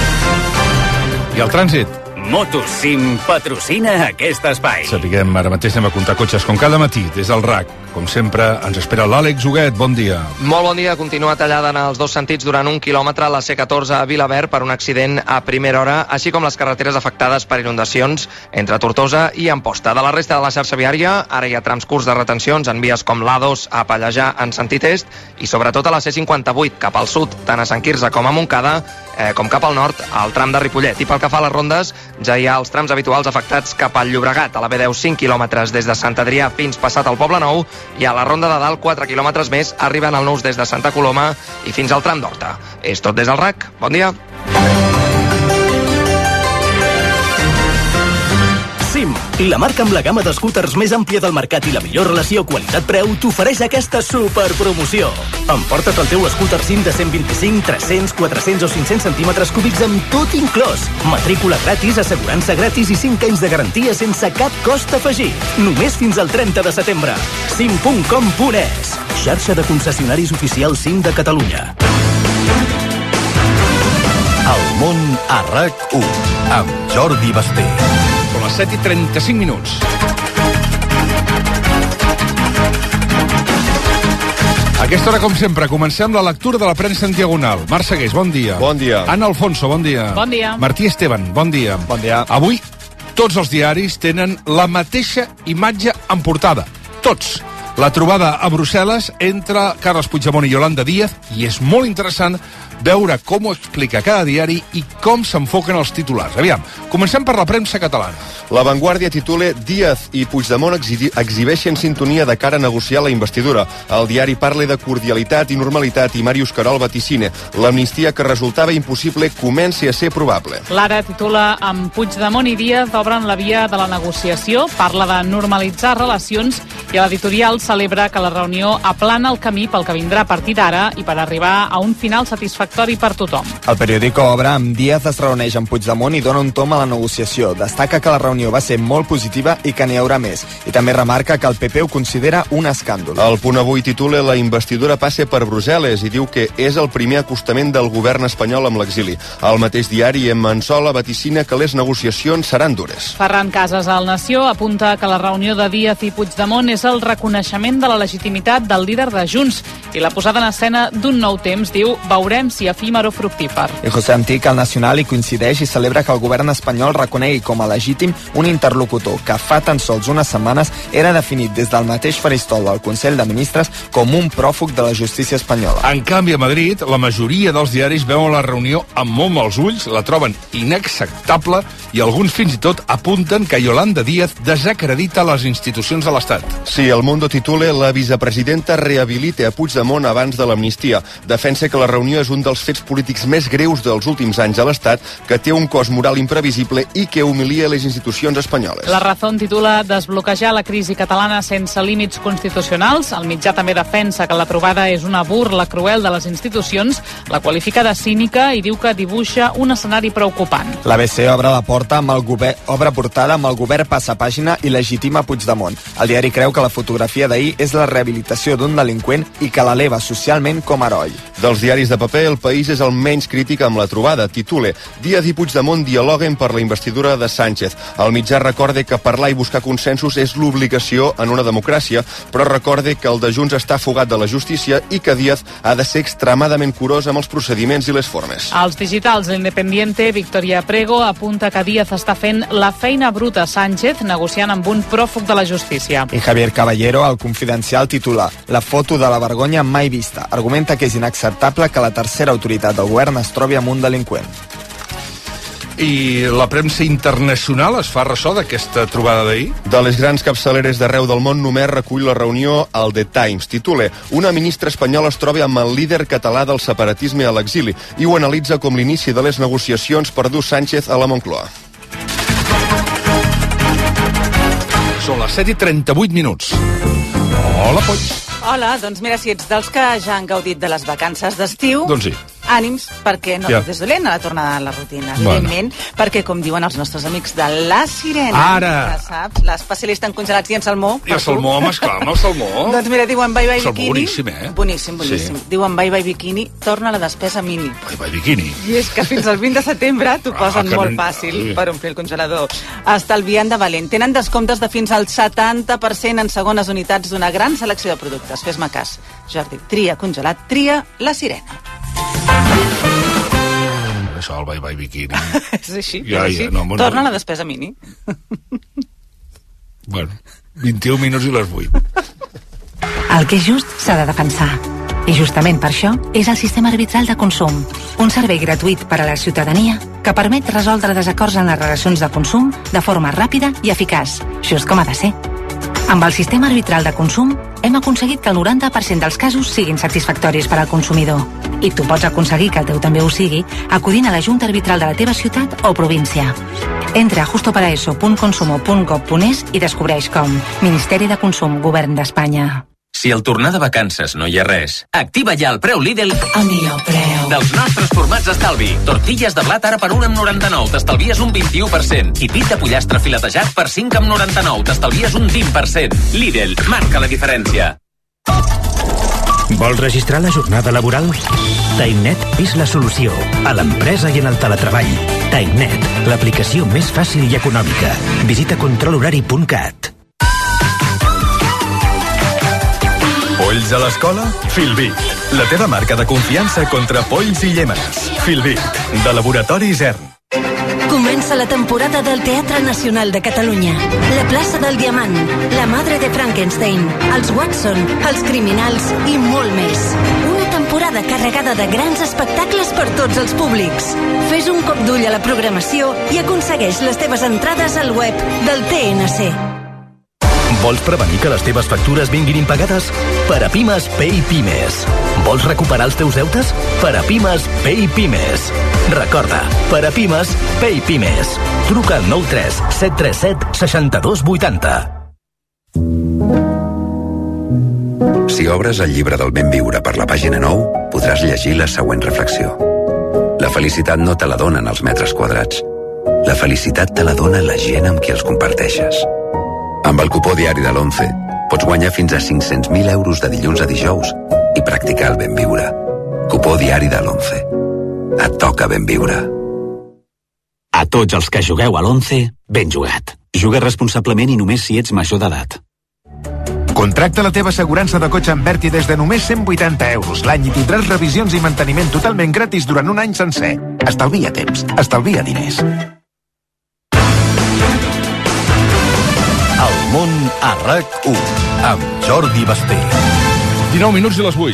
I el trànsit? Motosim patrocina aquest espai. Sapiguem, ara mateix anem a comptar cotxes com cada matí, des del RAC. Com sempre, ens espera l'Àlex Huguet. Bon dia. Molt bon dia. Continua tallada en els dos sentits durant 1 quilòmetre la C14 a Vilaverd per un accident a primera hora, així com les carreteres afectades per inundacions entre Tortosa i Amposta. De la resta de la xarxa viària, ara hi ha trams curts de retencions en vies com l'A2 a Pallejà en sentit est i sobretot a la C58 cap al sud, tant a Sant Quirze com a Montcada, com cap al nord, al tram de Ripollet. I pel que fa a les rondes, ja hi ha els trams habituals afectats cap al Llobregat. A la B10, 5 quilòmetres des de Sant Adrià fins passat al Poble Nou, i a la Ronda de Dalt, 4 quilòmetres més, arriben al Nous des de Santa Coloma i fins al tram d'Horta. És tot des del RAC. Bon dia. Sim, la marca amb la gamma d'escúters més àmplia del mercat i la millor relació qualitat-preu t'ofereix aquesta superpromoció. Emporta't el teu escúter Sim de 125, 300, 400 o 500 centímetres cúbics amb tot inclòs. Matrícula gratis, assegurança gratis i 5 anys de garantia sense cap cost afegit. Només fins al 30 de setembre. Sim.com.es, xarxa de concessionaris oficials Sim de Catalunya. El món a RAC1 amb Jordi Basté. Són les 7:35 minuts. A aquesta hora, com sempre, comencem la lectura de la premsa en diagonal. Marc Segués, bon dia. Bon dia. Anna Alfonso, bon dia. Bon dia. Martí Esteban, bon dia. Bon dia. Avui, tots els diaris tenen la mateixa imatge en portada. Tots. La trobada a Brussel·les entre Carles Puigdemont i Yolanda Díaz, i és molt interessant veure com ho explica cada diari i com s'enfoquen els titulars. Aviam, comencem per la premsa catalana. La Vanguardia titula Díaz i Puigdemont exhibeixen sintonia de cara a negociar la investidura. El diari parla de cordialitat i normalitat i Màrius Querol vaticina. L'amnistia que resultava impossible comença a ser probable. L'Ara titula amb Puigdemont i Díaz obren la via de la negociació, parla de normalitzar relacions i l'editorial celebra que la reunió aplana el camí pel que vindrà a partir d'ara i per arribar a un final satisfactori per tothom. El periòdico obre amb Díaz es reuneix amb Puigdemont i dona un tom a la negociació. Destaca que la reunió va ser molt positiva i que n'hi haurà més. I també remarca que el PP ho considera un escàndol. El Punt Avui titula La investidura passa per Brussel·les i diu que és el primer acostament del govern espanyol amb l'exili. El mateix diari en Mansola vaticina que les negociacions seran dures. Ferran Casas al Nació apunta que la reunió de Díaz i Puigdemont és el reconeixement de la legitimitat del líder de Junts i la posada en escena d'un nou temps, diu, veurem si efímer o fructífer. I José Antic, al Nacional, hi coincideix i celebra que el govern espanyol reconegui com a legítim un interlocutor que fa tan sols unes setmanes era definit des del mateix faristol del Consell de Ministres com un pròfug de la justícia espanyola. En canvi, a Madrid, la majoria dels diaris veuen la reunió amb molt mals ulls, la troben inacceptable i alguns fins i tot apunten que Yolanda Díaz desacredita les institucions de l'Estat. Sí, el Mundo titula La vicepresidenta rehabilita a Puigdemont abans de l'amnistia. Defensa que la reunió és un dels fets polítics més greus dels últims anys a l'Estat, que té un cost moral imprevisible i que humilia les institucions espanyoles. La Razón titula Desbloquejar la crisi catalana sense límits constitucionals. El mitjà també defensa que la trobada és una burla cruel de les institucions, la qualifica de cínica i diu que dibuixa un escenari preocupant. L'ABC obre la porta amb el obre portada amb el govern passapàgina i legitima Puigdemont. El diari creu que la fotografia d'ahir és la rehabilitació d'un delinqüent i que l'eleva socialment com a heroi. Dels diaris de paper, El País és el menys crític amb la trobada. Titula Díaz i Puigdemont dialoguen per la investidura de Sánchez. El mitjà recorda que parlar i buscar consensos és l'obligació en una democràcia, però recorda que el de Junts està fugat de la justícia i que Díaz ha de ser extremadament curós amb els procediments i les formes. Als digitals, l'Independiente, Victoria Prego, apunta que Díaz està fent la feina bruta a Sánchez negociant amb un pròfug de la justícia. I Javier Caballero, al Confidencial, titula La foto de la vergonya mai vista. Argumenta que és inacceptable que la tercera autoritat del govern es trobi amb un delinqüent. I la premsa internacional es fa ressò d'aquesta trobada d'ahir? De les grans capçaleres d'arreu del món només recull la reunió al The Times. Titula Una ministra espanyola es troba amb el líder català del separatisme a l'exili i ho analitza com l'inici de les negociacions per dur Sánchez a la Moncloa. Són les 7:38 minuts. Hola, Poig. Hola, doncs mira, si ets dels que ja han gaudit de les vacances d'estiu... Doncs sí. Ànims, perquè no Ja. és dolent a la tornada a la rutina, Bueno. evidentment, perquè, com diuen els nostres amics de La Sirena, Ara. que saps, l'especialista en congelats i en salmó... I el salmó, home, esclar, amb el salmó. Doncs mira, diuen bye bye Salmó bikini... boníssim, eh? Boníssim, boníssim. Sí. Diuen bye bye bikini, torna la despesa mini. Bye bikini. I és que fins al 20 de setembre t'ho posen que molt no- fàcil per omplir el congelador. Estalviant de valent. Tenen descomptes de fins al 70% en segones unitats d'una gran selecció de productes. Fes-me cas, Jordi. Tria congelat, tria La Sirena. Això, el bye-bye bikini. És així, Ja, és així. ja, no, no. Torna la despesa mini. Bueno, 21 minuts i les 8. El que és just s'ha de defensar. I justament per això és el Sistema Arbitral de Consum, un servei gratuït per a la ciutadania que permet resoldre desacords en les relacions de consum de forma ràpida i eficaç, just com ha de ser. Amb el Sistema Arbitral de Consum hem aconseguit que el 90% dels casos siguin satisfactoris per al consumidor. I tu pots aconseguir que el teu també ho sigui acudint a la Junta Arbitral de la teva ciutat o província. Entra a justoparaeso.consumo.gov.es i descobreix com. Ministeri de Consum, Govern d'Espanya. Si al tornar de vacances no hi ha res, activa ja el preu Lidl El millor preu dels nostres formats d'estalvi. Tortilles de blat ara per 1,99, t'estalvies un 21%. I pit de pollastre filetejat per 5,99, t'estalvies un 20%. Lidl, marca la diferència. Vols registrar la jornada laboral? TimeNet és la solució a l'empresa i en el teletreball. TimeNet, l'aplicació més fàcil i econòmica. Visita controlhorari.cat. Polls a l'escola? Filbit, la teva marca de confiança contra polls i llémenes. Filbit, de Laboratori Zern. Comença la temporada del Teatre Nacional de Catalunya. La plaça del Diamant, la Madre de Frankenstein, els Watson, els Criminals i molt més. Una temporada carregada de grans espectacles per tots els públics. Fes un cop d'ull a la programació i aconsegueix les teves entrades al web del TNC. Vols prevenir que les teves factures vinguin impagades? Per a Pimes, Pay Pimes. Vols recuperar els teus deutes? Per a Pimes, Pay Pimes. Recorda, per a Pimes, Pay Pimes. Truca al 93 737 62 80. Si obres el llibre del ben viure per la pàgina 9, podràs llegir la següent reflexió. La felicitat no te la donen els metres quadrats. La felicitat te la dona la gent amb qui els comparteixes. Amb el cupó diari de l'11 pots guanyar fins a 500.000 euros de dilluns a dijous i practicar el ben viure. Cupó diari de l'11. Et toca ben viure. A tots els que jugueu a l'11, ben jugat. Juga responsablement i només si ets major d'edat. Contracta la teva assegurança de cotxe amb Berti des de només 180 euros l'any i tindràs revisions i manteniment totalment gratis durant un any sencer. Estalvia temps, estalvia diners. El món a RAC1 amb Jordi Basté. 19 minuts i les 8.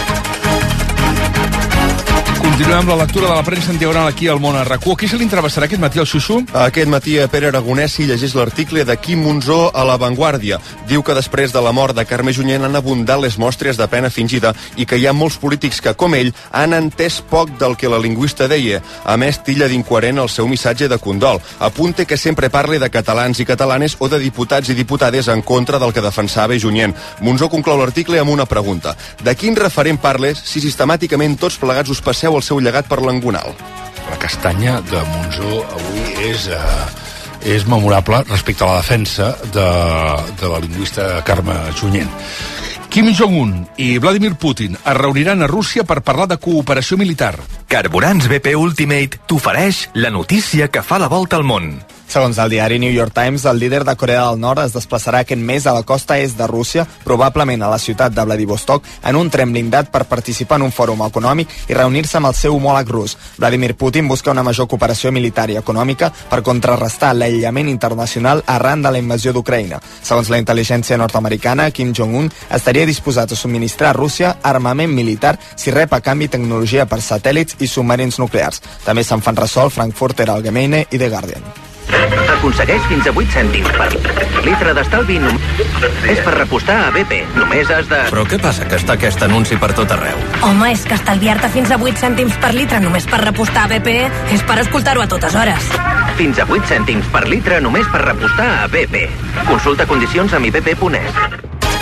Continuem amb la lectura de la premsa en diagonal aquí al món a RAC1. Qui se li entrevestarà aquest matí al Xuxu? Aquest matí a Pere Aragonès s'hi llegeix l'article de Quim Monzó a La Vanguardia. Diu que després de la mort de Carme Junyent han abundat les mostres de pena fingida i que hi ha molts polítics que, com ell, han entès poc del que la lingüista deia. A més, tilla d'incoherent el seu missatge de condol. Apunta que sempre parla de catalans i catalanes o de diputats i diputades en contra del que defensava Junyent. Monzó conclou l'article amb una pregunta. De quin referent parles si sistemàticament tots plegats us passeu el seu llegat per l'engonal? La castanya de Monzó avui és memorable respecte a la defensa de la lingüista Carme Junyent. Kim Jong-un i Vladimir Putin es reuniran a Rússia per parlar de cooperació militar. Carburants BP Ultimate t'ofereix la notícia que fa la volta al món. Segons el diari New York Times, el líder de Corea del Nord es desplaçarà aquest mes a la costa est de Rússia, probablement a la ciutat de Vladivostok, en un tren blindat per participar en un fòrum econòmic i reunir-se amb el seu homòleg rus. Vladimir Putin busca una major cooperació militar i econòmica per contrarrestar l'aïllament internacional arran de la invasió d'Ucraïna. Segons la intel·ligència nord-americana, Kim Jong-un estaria disposat a subministrar a Rússia armament militar si rep a canvi tecnologia per satèl·lits i submarins nuclears. També se'n fan ressò el Frankfurter Allgemeine i The Guardian. Aconsegueix fins a 8 cèntims per litre d'estalvi és per repostar a BP. Només has de... Però què passa que està aquest anunci per tot arreu? Home, és que estalviar-te fins a 8 cèntims per litre només per repostar a BP és per escoltar-ho a totes hores. Fins a 8 cèntims per litre només per repostar a BP. Consulta condicions a mibp.es.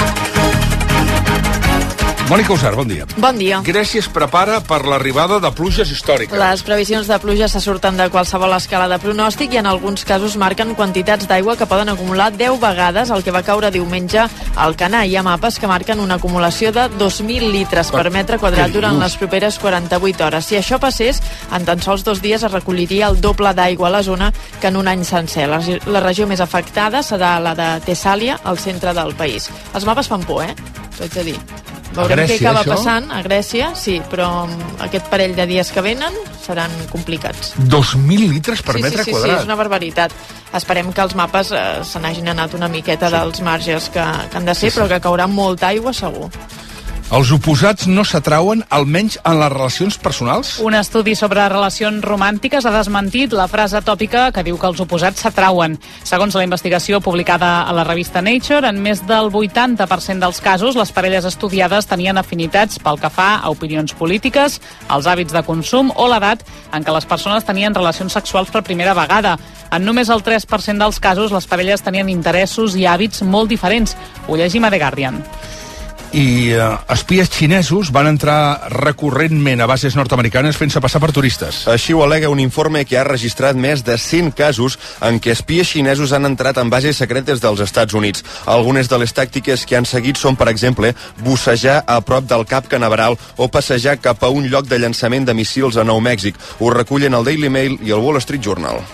Mònica Usar, bon dia. Bon dia. Grècia es prepara per l'arribada de pluges històriques. Les previsions de pluja se surten de qualsevol escala de pronòstic i en alguns casos marquen quantitats d'aigua que poden acumular 10 vegades el que va caure diumenge al Canà. Hi ha mapes que marquen una acumulació de 2.000 litres per metre quadrat durant les properes 48 hores. Si això passés, en tan sols 2 dies es recolliria el doble d'aigua a la zona que en un any sencer. La regió més afectada serà la de Tessàlia, al centre del país. Els mapes fan por, t'ho haig de dir. Veurem què acaba passant a Grècia, sí, però aquest parell de dies que venen seran complicats. 2.000 litres per metre quadrat? Sí, és una barbaritat. Esperem que els mapes se n'hagin anat una miqueta dels marges que han de ser, però que caurà molta aigua segur. Els oposats no s'atrauen, almenys en les relacions personals? Un estudi sobre relacions romàntiques ha desmentit la frase tòpica que diu que els oposats s'atrauen. Segons la investigació publicada a la revista Nature, en més del 80% dels casos, les parelles estudiades tenien afinitats pel que fa a opinions polítiques, els hàbits de consum o l'edat en què les persones tenien relacions sexuals per primera vegada. En només el 3% dels casos, les parelles tenien interessos i hàbits molt diferents. Ho llegim a The Guardian. I espies xinesos van entrar recurrentment a bases nord-americanes fent-se passar per turistes. Així ho al·lega un informe que ha registrat més de 100 casos en què espies xinesos han entrat en bases secretes dels Estats Units. Algunes de les tàctiques que han seguit són, per exemple, bussejar a prop del Cap Canaveral o passejar cap a un lloc de llançament de missils a Nou Mèxic. Ho recullen el Daily Mail i el Wall Street Journal.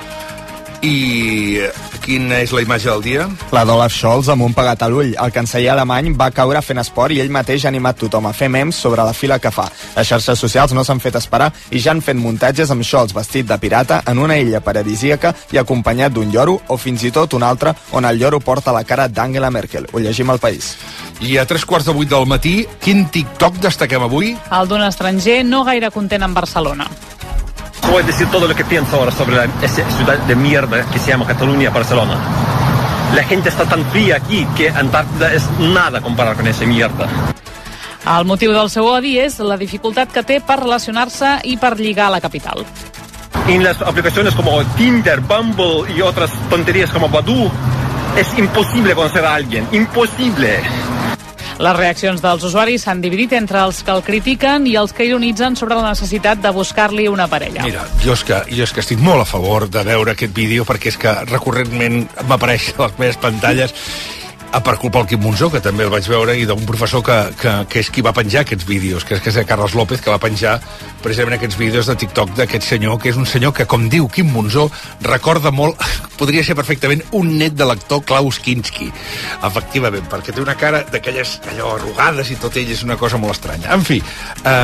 I quina és la imatge del dia? La d'Olaf Scholz amb un pegat a l'ull. El canceller alemany va caure fent esport i ell mateix ha animat tothom a fer memes sobre la fila que fa. Les xarxes socials no s'han fet esperar i ja han fet muntatges amb Scholz vestit de pirata en una illa paradisíaca i acompanyat d'un lloro o fins i tot un altre on el lloro porta la cara d'Angela Merkel. Ho llegim al País. I a 3:15 del matí, quin TikTok destaquem avui? El d'un estranger no gaire content amb Barcelona. Voy a decir todo lo que pienso ahora sobre esa ciudad de mierda que se llama Cataluña, Barcelona. La gente está tan fría aquí que Antártida es nada comparado con esa mierda. El motiu del seu odi és la dificultat que té per relacionar-se i per lligar a la capital. En las aplicaciones como Tinder, Bumble y otras tonterías como Badoo, es imposible conocer a alguien. Imposible. Les reaccions dels usuaris s'han dividit entre els que el critiquen i els que ironitzen sobre la necessitat de buscar-li una parella. Mira, jo és que estic molt a favor de veure aquest vídeo perquè és que recurrentment m'apareix a les meves pantalles per culpa del Quim Monzó, que també el vaig veure, i d'un professor que és qui va penjar aquests vídeos, que és Carles López, que va penjar precisament aquests vídeos de TikTok d'aquest senyor, que és un senyor que, com diu Quim Monzó, recorda molt, podria ser perfectament un net de l'actor Klaus Kinski, efectivament, perquè té una cara d'aquelles allò arrugades i tot ell és una cosa molt estranya. En fi,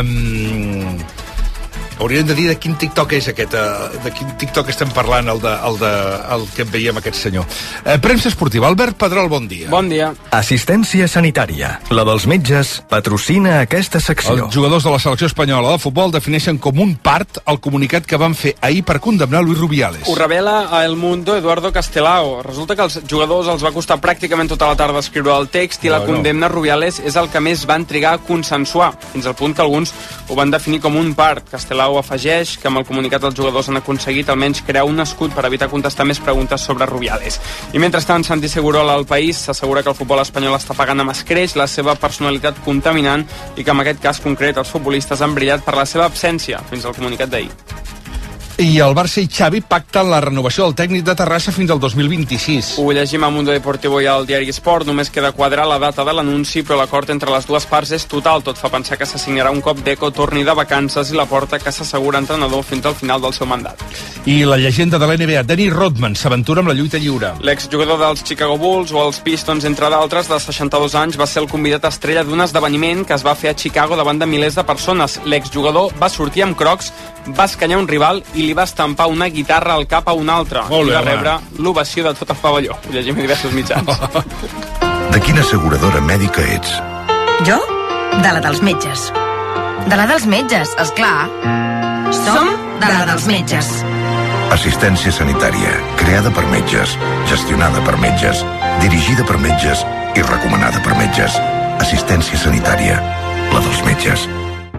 hauríem de dir de quin TikTok és aquest, de quin TikTok estem parlant, el que veiem aquest senyor. Premsa esportiva. Albert Pedrol, bon dia. Bon dia. Assistència sanitària. La dels metges patrocina aquesta secció. Els jugadors de la selecció espanyola de futbol defineixen com un part el comunicat que van fer ahir per condemnar Luis Rubiales. Ho revela a El Mundo Eduardo Castelao. Resulta que als jugadors els va costar pràcticament tota la tarda escriure el text i la condemna a Rubiales és el que més van trigar a consensuar, fins al punt que alguns ho van definir com un part. Castelao afegeix que amb el comunicat els jugadors han aconseguit almenys crear un escut per evitar contestar més preguntes sobre Rubiales. I mentrestant, Santi Segurola al País s'assegura que el futbol espanyol està pagant amb escreix la seva personalitat contaminant i que en aquest cas concret els futbolistes han brillat per la seva absència fins al comunicat d'ahir. I el Barça i Xavi pacten la renovació del tècnic de Terrassa fins al 2026. Ho llegim a Mundo Deportivo i al diari Esport. Només queda quadrar la data de l'anunci, però l'acord entre les dues parts és total. Tot fa pensar que s'assignarà un cop Deco torni de vacances i la porta que s'assegura entrenador fins al final del seu mandat. I la llegenda de l'NBA, Dennis Rodman, s'aventura amb la lluita lliure. L'exjugador dels Chicago Bulls o els Pistons, entre d'altres, de 62 anys, va ser el convidat estrella d'un esdeveniment que es va fer a Chicago davant de milers de persones. L'exjugador va sortir amb crocs, va escanyar un rival i li va estampar una guitarra al cap a un altre. I va rebre l'ovació de tot el pavelló. Ho llegim a diversos mitjans. De quina asseguradora mèdica ets? Jo? De la dels metges. De la dels metges, esclar. Som de la dels metges. Assistència sanitària, creada per metges, gestionada per metges, dirigida per metges i recomanada per metges. Assistència sanitària, la dels metges.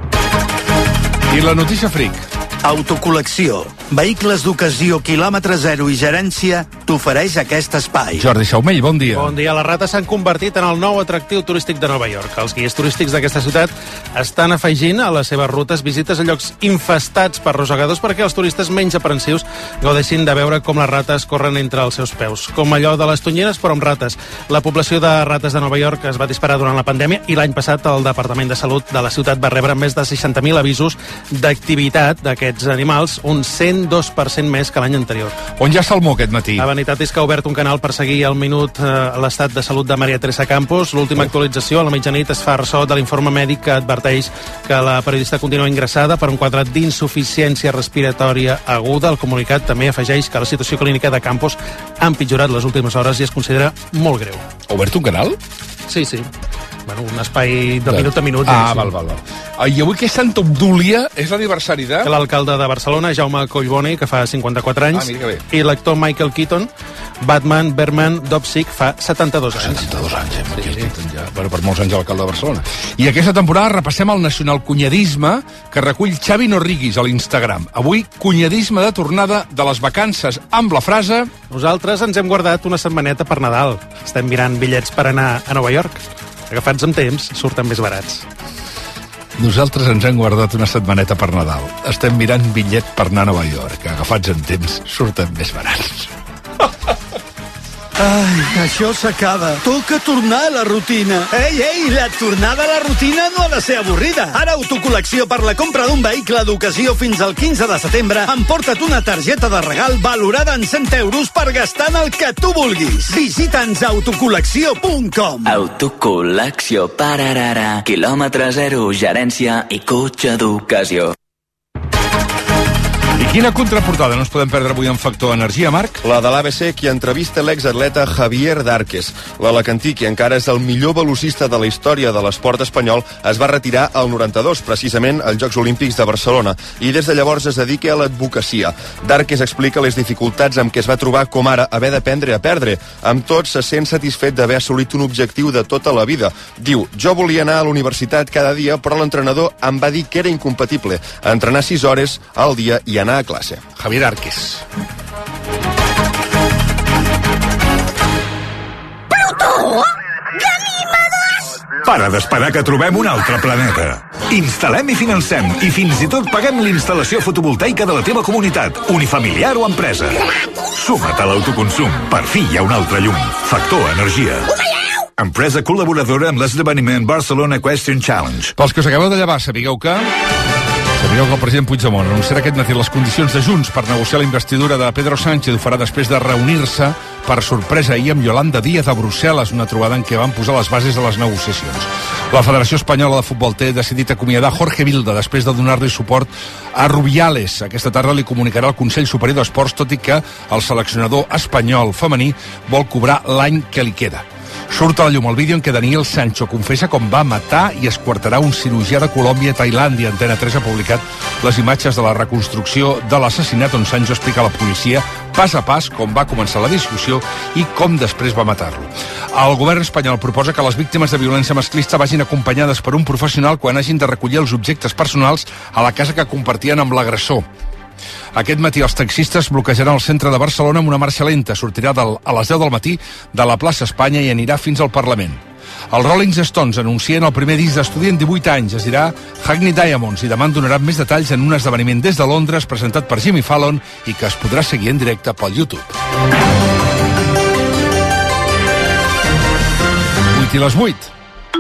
I la notícia fric. Autocol·lecció, vehicles d'ocasió, quilòmetre zero i gerència t'ofereix aquest espai. Jordi Saumell, bon dia. Bon dia. Les rates s'han convertit en el nou atractiu turístic de Nova York. Els guies turístics d'aquesta ciutat estan afegint a les seves rutes visites a llocs infestats per rosegadors perquè els turistes menys aprensius gaudeixin de veure com les rates corren entre els seus peus. Com allò de les tonyeres, però amb rates. La població de rates de Nova York es va disparar durant la pandèmia i l'any passat el Departament de Salut de la ciutat va rebre més de 60.000 avisos d'activitat d'aquests animals, un 102% més que l'any anterior. On ja salmó aquest matí? La veritat és que ha obert un canal per seguir al minut l'estat de salut de Maria Teresa Campos. L'última actualització a la mitjanit es fa ressò de l'informe mèdic que adverteix que la periodista continua ingressada per un quadre d'insuficiència respiratòria aguda. El comunicat també afegeix que la situació clínica de Campos ha empitjorat les últimes hores i es considera molt greu. Ha obert un canal? Sí. bueno, un espai de minut a minut. Val. I avui que és Santa Obdúlia, és l'aniversari de... L'alcalde de Barcelona, Jaume Collboni, que fa 54 anys, mira que bé. I l'actor Michael Keaton, Batman, Berman, Dopsic, fa 72 anys. 72 anys, Michael Keaton, ja. Bueno, per molts anys l'alcalde de Barcelona. I aquesta temporada repassem el nacionalcunyadisme que recull Xavi Norriguis a l'Instagram. Avui, cunyadisme de tornada de les vacances amb la frase... Nosaltres ens hem guardat una setmaneta per Nadal. Estem mirant bitllets per anar a Nova York. Agafats amb temps, surten més barats. Nosaltres ens hem guardat una setmaneta per Nadal. Estem mirant bitllet per anar a Nova York. Agafats en temps, surten més barats. Ai, això s'acaba. Toca tornar a la rutina. Ei, la tornada a la rutina no ha de ser avorrida. Ara autocol·lecció per la compra d'un vehicle d'ocasió fins al 15 de setembre. Emporta't una targeta de regal valorada en 100 euros per gastar en el que tu vulguis. Visita'ns a autocol·lecció.com. Autocol·lecció, pararara, quilòmetre zero, gerència i cotxe d'ocasió. I quina contraportada no ens podem perdre avui en Factor Energia, Marc? La de l'ABC, qui entrevista l'exatleta Javier Dárquez. L'alacantí, qui encara és el millor velocista de la història de l'esport espanyol, es va retirar al 92, precisament als Jocs Olímpics de Barcelona, i des de llavors es dedica a l'advocacia. Dárquez explica les dificultats amb què es va trobar, com ara haver d'aprendre a perdre. Amb tot, se sent satisfet d'haver assolit un objectiu de tota la vida. Diu, jo volia anar a la universitat cada dia, però l'entrenador em va dir que era incompatible. Entrenar 6 hores al dia i anar a classe. Javier Dárquez. Plutó! Ganímedes! Para d'esperar que trobem un altre planeta. Instal·lem i financem i fins i tot paguem l'instal·lació fotovoltaica de la teva comunitat, unifamiliar o empresa. Suma't a l'autoconsum. Per fi hi ha un altre llum. Factor Energia. Empresa col·laboradora amb l'esdeveniment Barcelona Question Challenge. Pels que us acabeu de llevar, sabíeu que el president Puigdemont anunciarà aquest matí les condicions de Junts per negociar la investidura de Pedro Sánchez. Ho farà després de reunir-se per sorpresa ahir amb Yolanda Díaz a Brussel·les, una trobada en què van posar les bases de les negociacions. La Federació Espanyola de Futbol té decidit acomiadar Jorge Vilda després de donar-li suport a Rubiales. Aquesta tarda li comunicarà el Consell Superior d'Esports, tot i que el seleccionador espanyol femení vol cobrar l'any que li queda. Surt a la llum el vídeo en què Daniel Sancho confessa com va matar i esquartarà un cirurgià de Colòmbia a Tailàndia. Antena 3 ha publicat les imatges de la reconstrucció de l'assassinat, on Sancho explica a la policia pas a pas com va començar la discussió i com després va matar-lo. El govern espanyol proposa que les víctimes de violència masclista vagin acompanyades per un professional quan hagin de recollir els objectes personals a la casa que compartien amb l'agressor. Aquest matí els taxistes bloquejaran el centre de Barcelona amb una marxa lenta. Sortirà a les 10 del matí de la plaça Espanya i anirà fins al Parlament. Els Rolling Stones anuncien el primer disc d'estudi en 18 anys. Es dirà Hackney Diamonds i demà en donaran més detalls en un esdeveniment des de Londres presentat per Jimmy Fallon i que es podrà seguir en directe pel YouTube. 8 i les 8.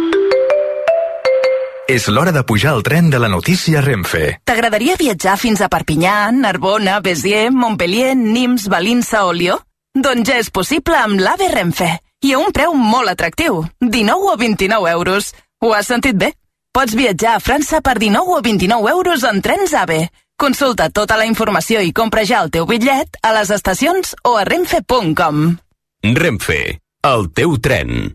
És l'hora de pujar al tren de la notícia Renfe. T'agradaria viatjar fins a Perpinyà, Narbona, Béziers, Montpellier, Nimes, Valinsa o Lió? Doncs ja és possible amb l'AVE Renfe. I a un preu molt atractiu, 19 o 29 euros. Ho has sentit bé? Pots viatjar a França per 19 o 29 euros en trens AVE. Consulta tota la informació i compra ja el teu bitllet a les estacions o a renfe.com. Renfe, el teu tren.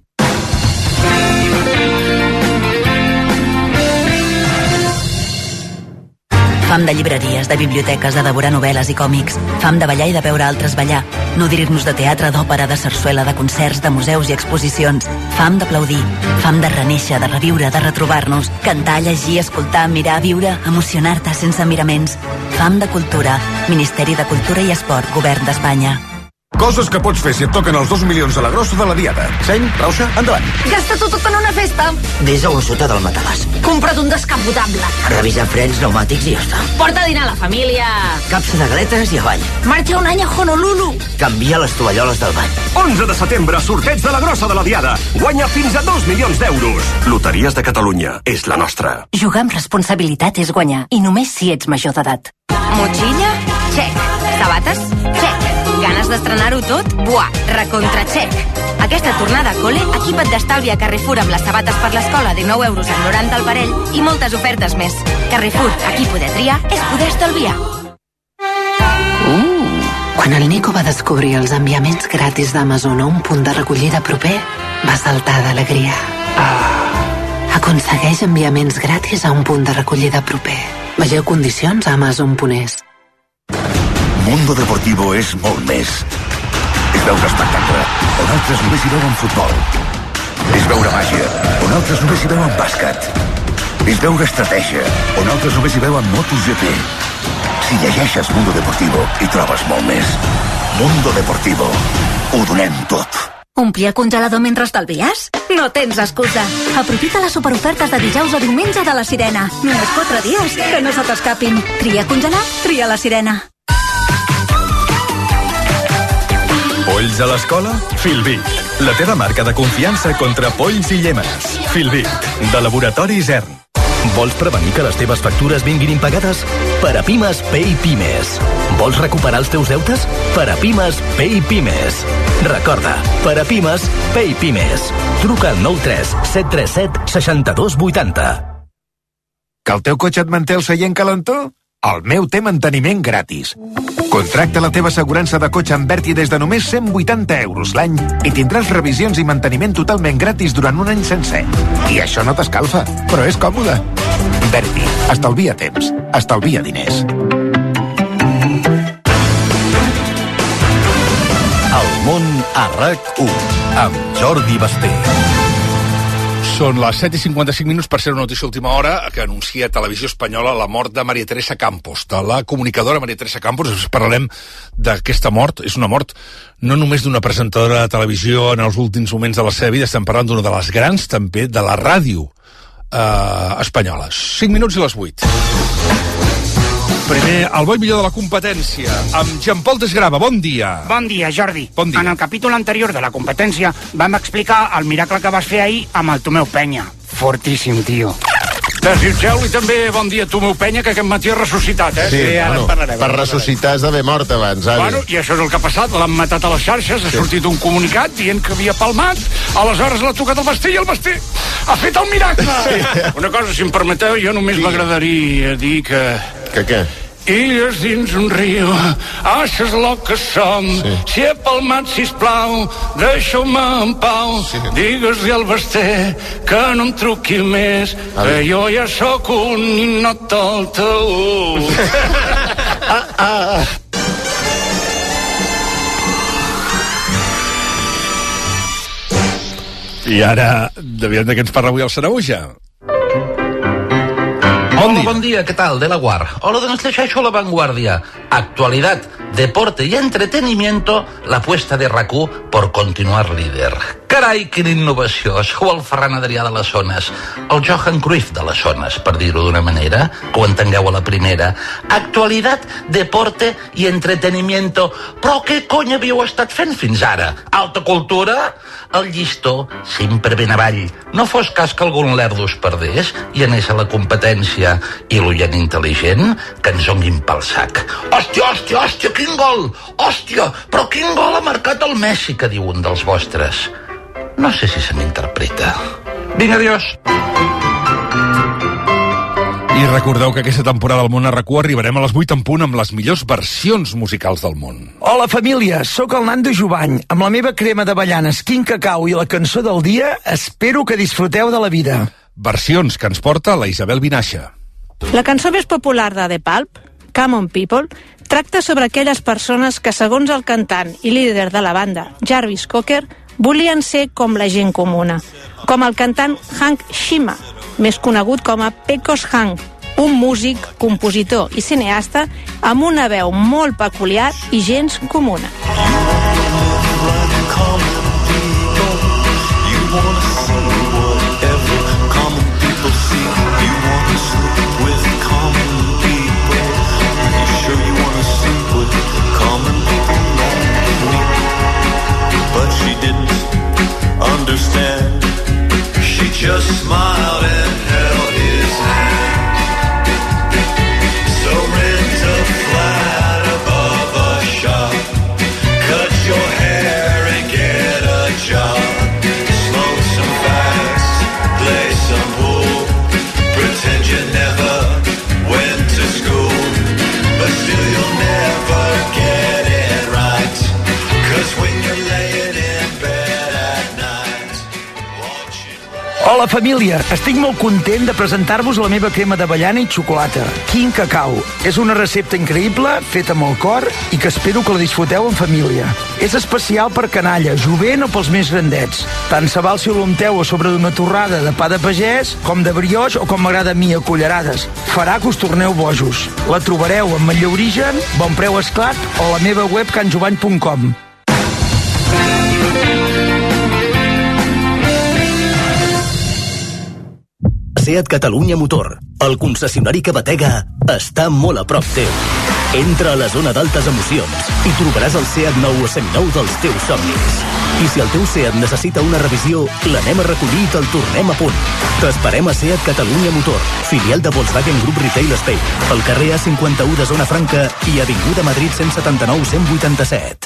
Fam de llibreries, de biblioteques, de devorar novel·les i còmics. Fam de ballar i de veure altres ballar. Nodrir-nos de teatre, d'òpera, de sarsuela, de concerts, de museus i exposicions. Fam d'aplaudir. Fam de renéixer, de reviure, de retrobar-nos. Cantar, llegir, escoltar, mirar, viure, emocionar-te sense miraments. Fam de cultura. Ministeri de Cultura i Esport, Govern d'Espanya. Coses que pots fer si et toquen els 2 milions a la grossa de la Diada. Seny, rauxa, endavant. Gasta-t'ho tot en una festa. Ves-ho a sota del matalàs. Compra't un descapotable. Revisa frens, pneumàtics i ja està. Porta a dinar a la família. Capsa de galetes i avall. Marxa un any a Honolulu. Canvia les tovalloles del bany. 11 de setembre, sorteig de la grossa de la Diada. Guanya fins a 2 milions d'euros. Loteries de Catalunya. És la nostra. Jugar amb responsabilitat és guanyar. I només si ets major d'edat. Motxilla? Check. Sabates? Check. Ganes d'estrenar-ho tot? Buah, recontra-check. Aquesta tornada a col·le, equipa't d'estalvi a Carrefour amb les sabates per l'escola de 9 euros en 90 al parell i moltes ofertes més. Carrefour, aquí poder triar és poder estalviar. Quan el Nico va descobrir els enviaments gratis d'Amazon a un punt de recollida proper, va saltar d'alegria. Aconsegueix enviaments gratis a un punt de recollida proper. Vegeu condicions a Amazon.es. Mundo Deportivo és molt més. És veure espectacle, on altres només hi veuen futbol. És veure màgia, on altres només hi veuen bàsquet. És veure estratègia, on altres només hi veuen MotoGP. Si llegeixes Mundo Deportivo, hi trobes molt més. Mundo Deportivo. Ho donem tot. Omplir el congelador mentre estalvies? No tens excusa. Aprofita les superofertes de dijous a diumenge de la Sirena. Només 4 dies, que no se t'escapin. Tria congelar, tria la Sirena. Polls a l'escola? Filbit. La teva marca de confiança contra polls i llémenes. Filbit, de Laboratori Zern. Vols prevenir que les teves factures vinguin impagades? Per a Pimes, Pay Pimes. Vols recuperar els teus deutes? Per a Pimes, Pay Pimes. Recorda, per a Pimes, Pay Pimes. Truca al 93 737 62 80. Que el teu cotxe et manté el seient calentó? El meu té manteniment gratis. Contracta la teva assegurança de cotxe amb Berti des de només 180 euros l'any i tindràs revisions i manteniment totalment gratis durant un any sencer. I això no t'escalfa, però és còmode. Berti, estalvia temps, estalvia diners. El món a RAC1 amb Jordi Basté. Són les 7:55 per ser una notícia última hora que anuncia Televisió Espanyola la mort de Maria Teresa Campos, de la comunicadora Maria Teresa Campos. Després parlarem d'aquesta mort. És una mort no només d'una presentadora de televisió en els últims moments de la seva vida, estem parlant d'una de les grans també de la ràdio espanyola. 5 minuts i les 8. Primer, el bo i millor de la competència, amb Jean-Paul Desgrava. Bon dia. Bon dia, Jordi. Bon dia. En el capítol anterior de la competència vam explicar el miracle que vas fer ahir amb el Tomeu Penya. Fortíssim, tio. Desitgeu-li també bon dia a Tomeu Penya, que aquest matí ha ressuscitat, eh? Sí, ara en parlarem. Per ressuscitar has d'haver mort abans, avi. Bueno, i això és el que ha passat. L'han matat a les xarxes, ha sortit un comunicat dient que havia palmat, aleshores l'ha tocat el Basté i el Basté ha fet el miracle. Sí. Una cosa, si em permeteu, jo només m'agradaria dir que... Que què? Illes dins un riu, això és el que som. Sí. Si he palmat, sisplau, deixeu-me en pau. Sí. Digues-li al Basté que no em truqui més, que jo ja sóc un ninot del taüt. I ara, aviam de què ens parla avui el Sanaúja. Hola, bon dia, ¿qué tal? De la UAR. Hola, doncs llegeixo La Vanguardia. Actualidad, deporte y entretenimiento, la apuesta de RAC1 por continuar líder. Carai, quina innovació. Sou el Ferran Adrià de les Zones, el Johan Cruyff de les Zones, per dir-ho d'una manera, que ho entengueu a la primera. Actualidad, deporte y entretenimiento. Però què cony havíeu estat fent fins ara? Alta cultura? El llistó sempre ben avall. No fos cas que algun lerdo es perdés i anés a la competència. I l'oient intel·ligent que ens donguin pel sac. Hòstia, hòstia, hòstia, quin gol! Hòstia, però quin gol ha marcat el Messi, que diu un dels vostres. No sé si se m'interpreta. Vinga, adiós. I recordeu que aquesta temporada al Món a RAC1 arribarem a les 8 en punt amb les millors versions musicals del món. Hola, família, sóc el Nando Jovany. Amb la meva crema d'avellanes, quin cacau i la cançó del dia, espero que disfruteu de la vida. Versions que ens porta la Isabel Vinaixa. La cançó més popular de The Pulp, Come On People, tracta sobre aquelles persones que, segons el cantant i líder de la banda, Jarvis Cocker, volien ser com la gent comuna, com el cantant Hank Shima, més conegut com a Pecos Hank, un músic, compositor i cineasta amb una veu molt peculiar i gens comuna. Understand. She just smiled and held his hand. So rent a flat above a shop, cut your hair and get a job, smoke some fat Hola, família. Estic molt content de presentar-vos la meva crema d'avellana i xocolata, King Cacao. És una recepta increïble, feta amb el cor i que espero que la disfruteu en família. És especial per canalla, jovent o pels més grandets. Tant se val si ho unteu a sobre d'una torrada de pa de pagès, com de brioix o com m'agrada a mi, a cullerades. Farà que us torneu bojos. La trobareu en Manlleu Origen, Bon Preu Esclat o a la meva web canjovany.com. SEAT Catalunya Motor, el concessionari que batega, està molt a prop teu. Entra a la zona d'altes emocions i trobaràs el SEAT nou o seminou dels teus somnis. I si el teu SEAT necessita una revisió, l'anem a recollir i te'l tornem a punt. T'esperem a SEAT Catalunya Motor, filial de Volkswagen Group Retail Spain, al carrer A51 de Zona Franca i Avinguda Madrid 179-187.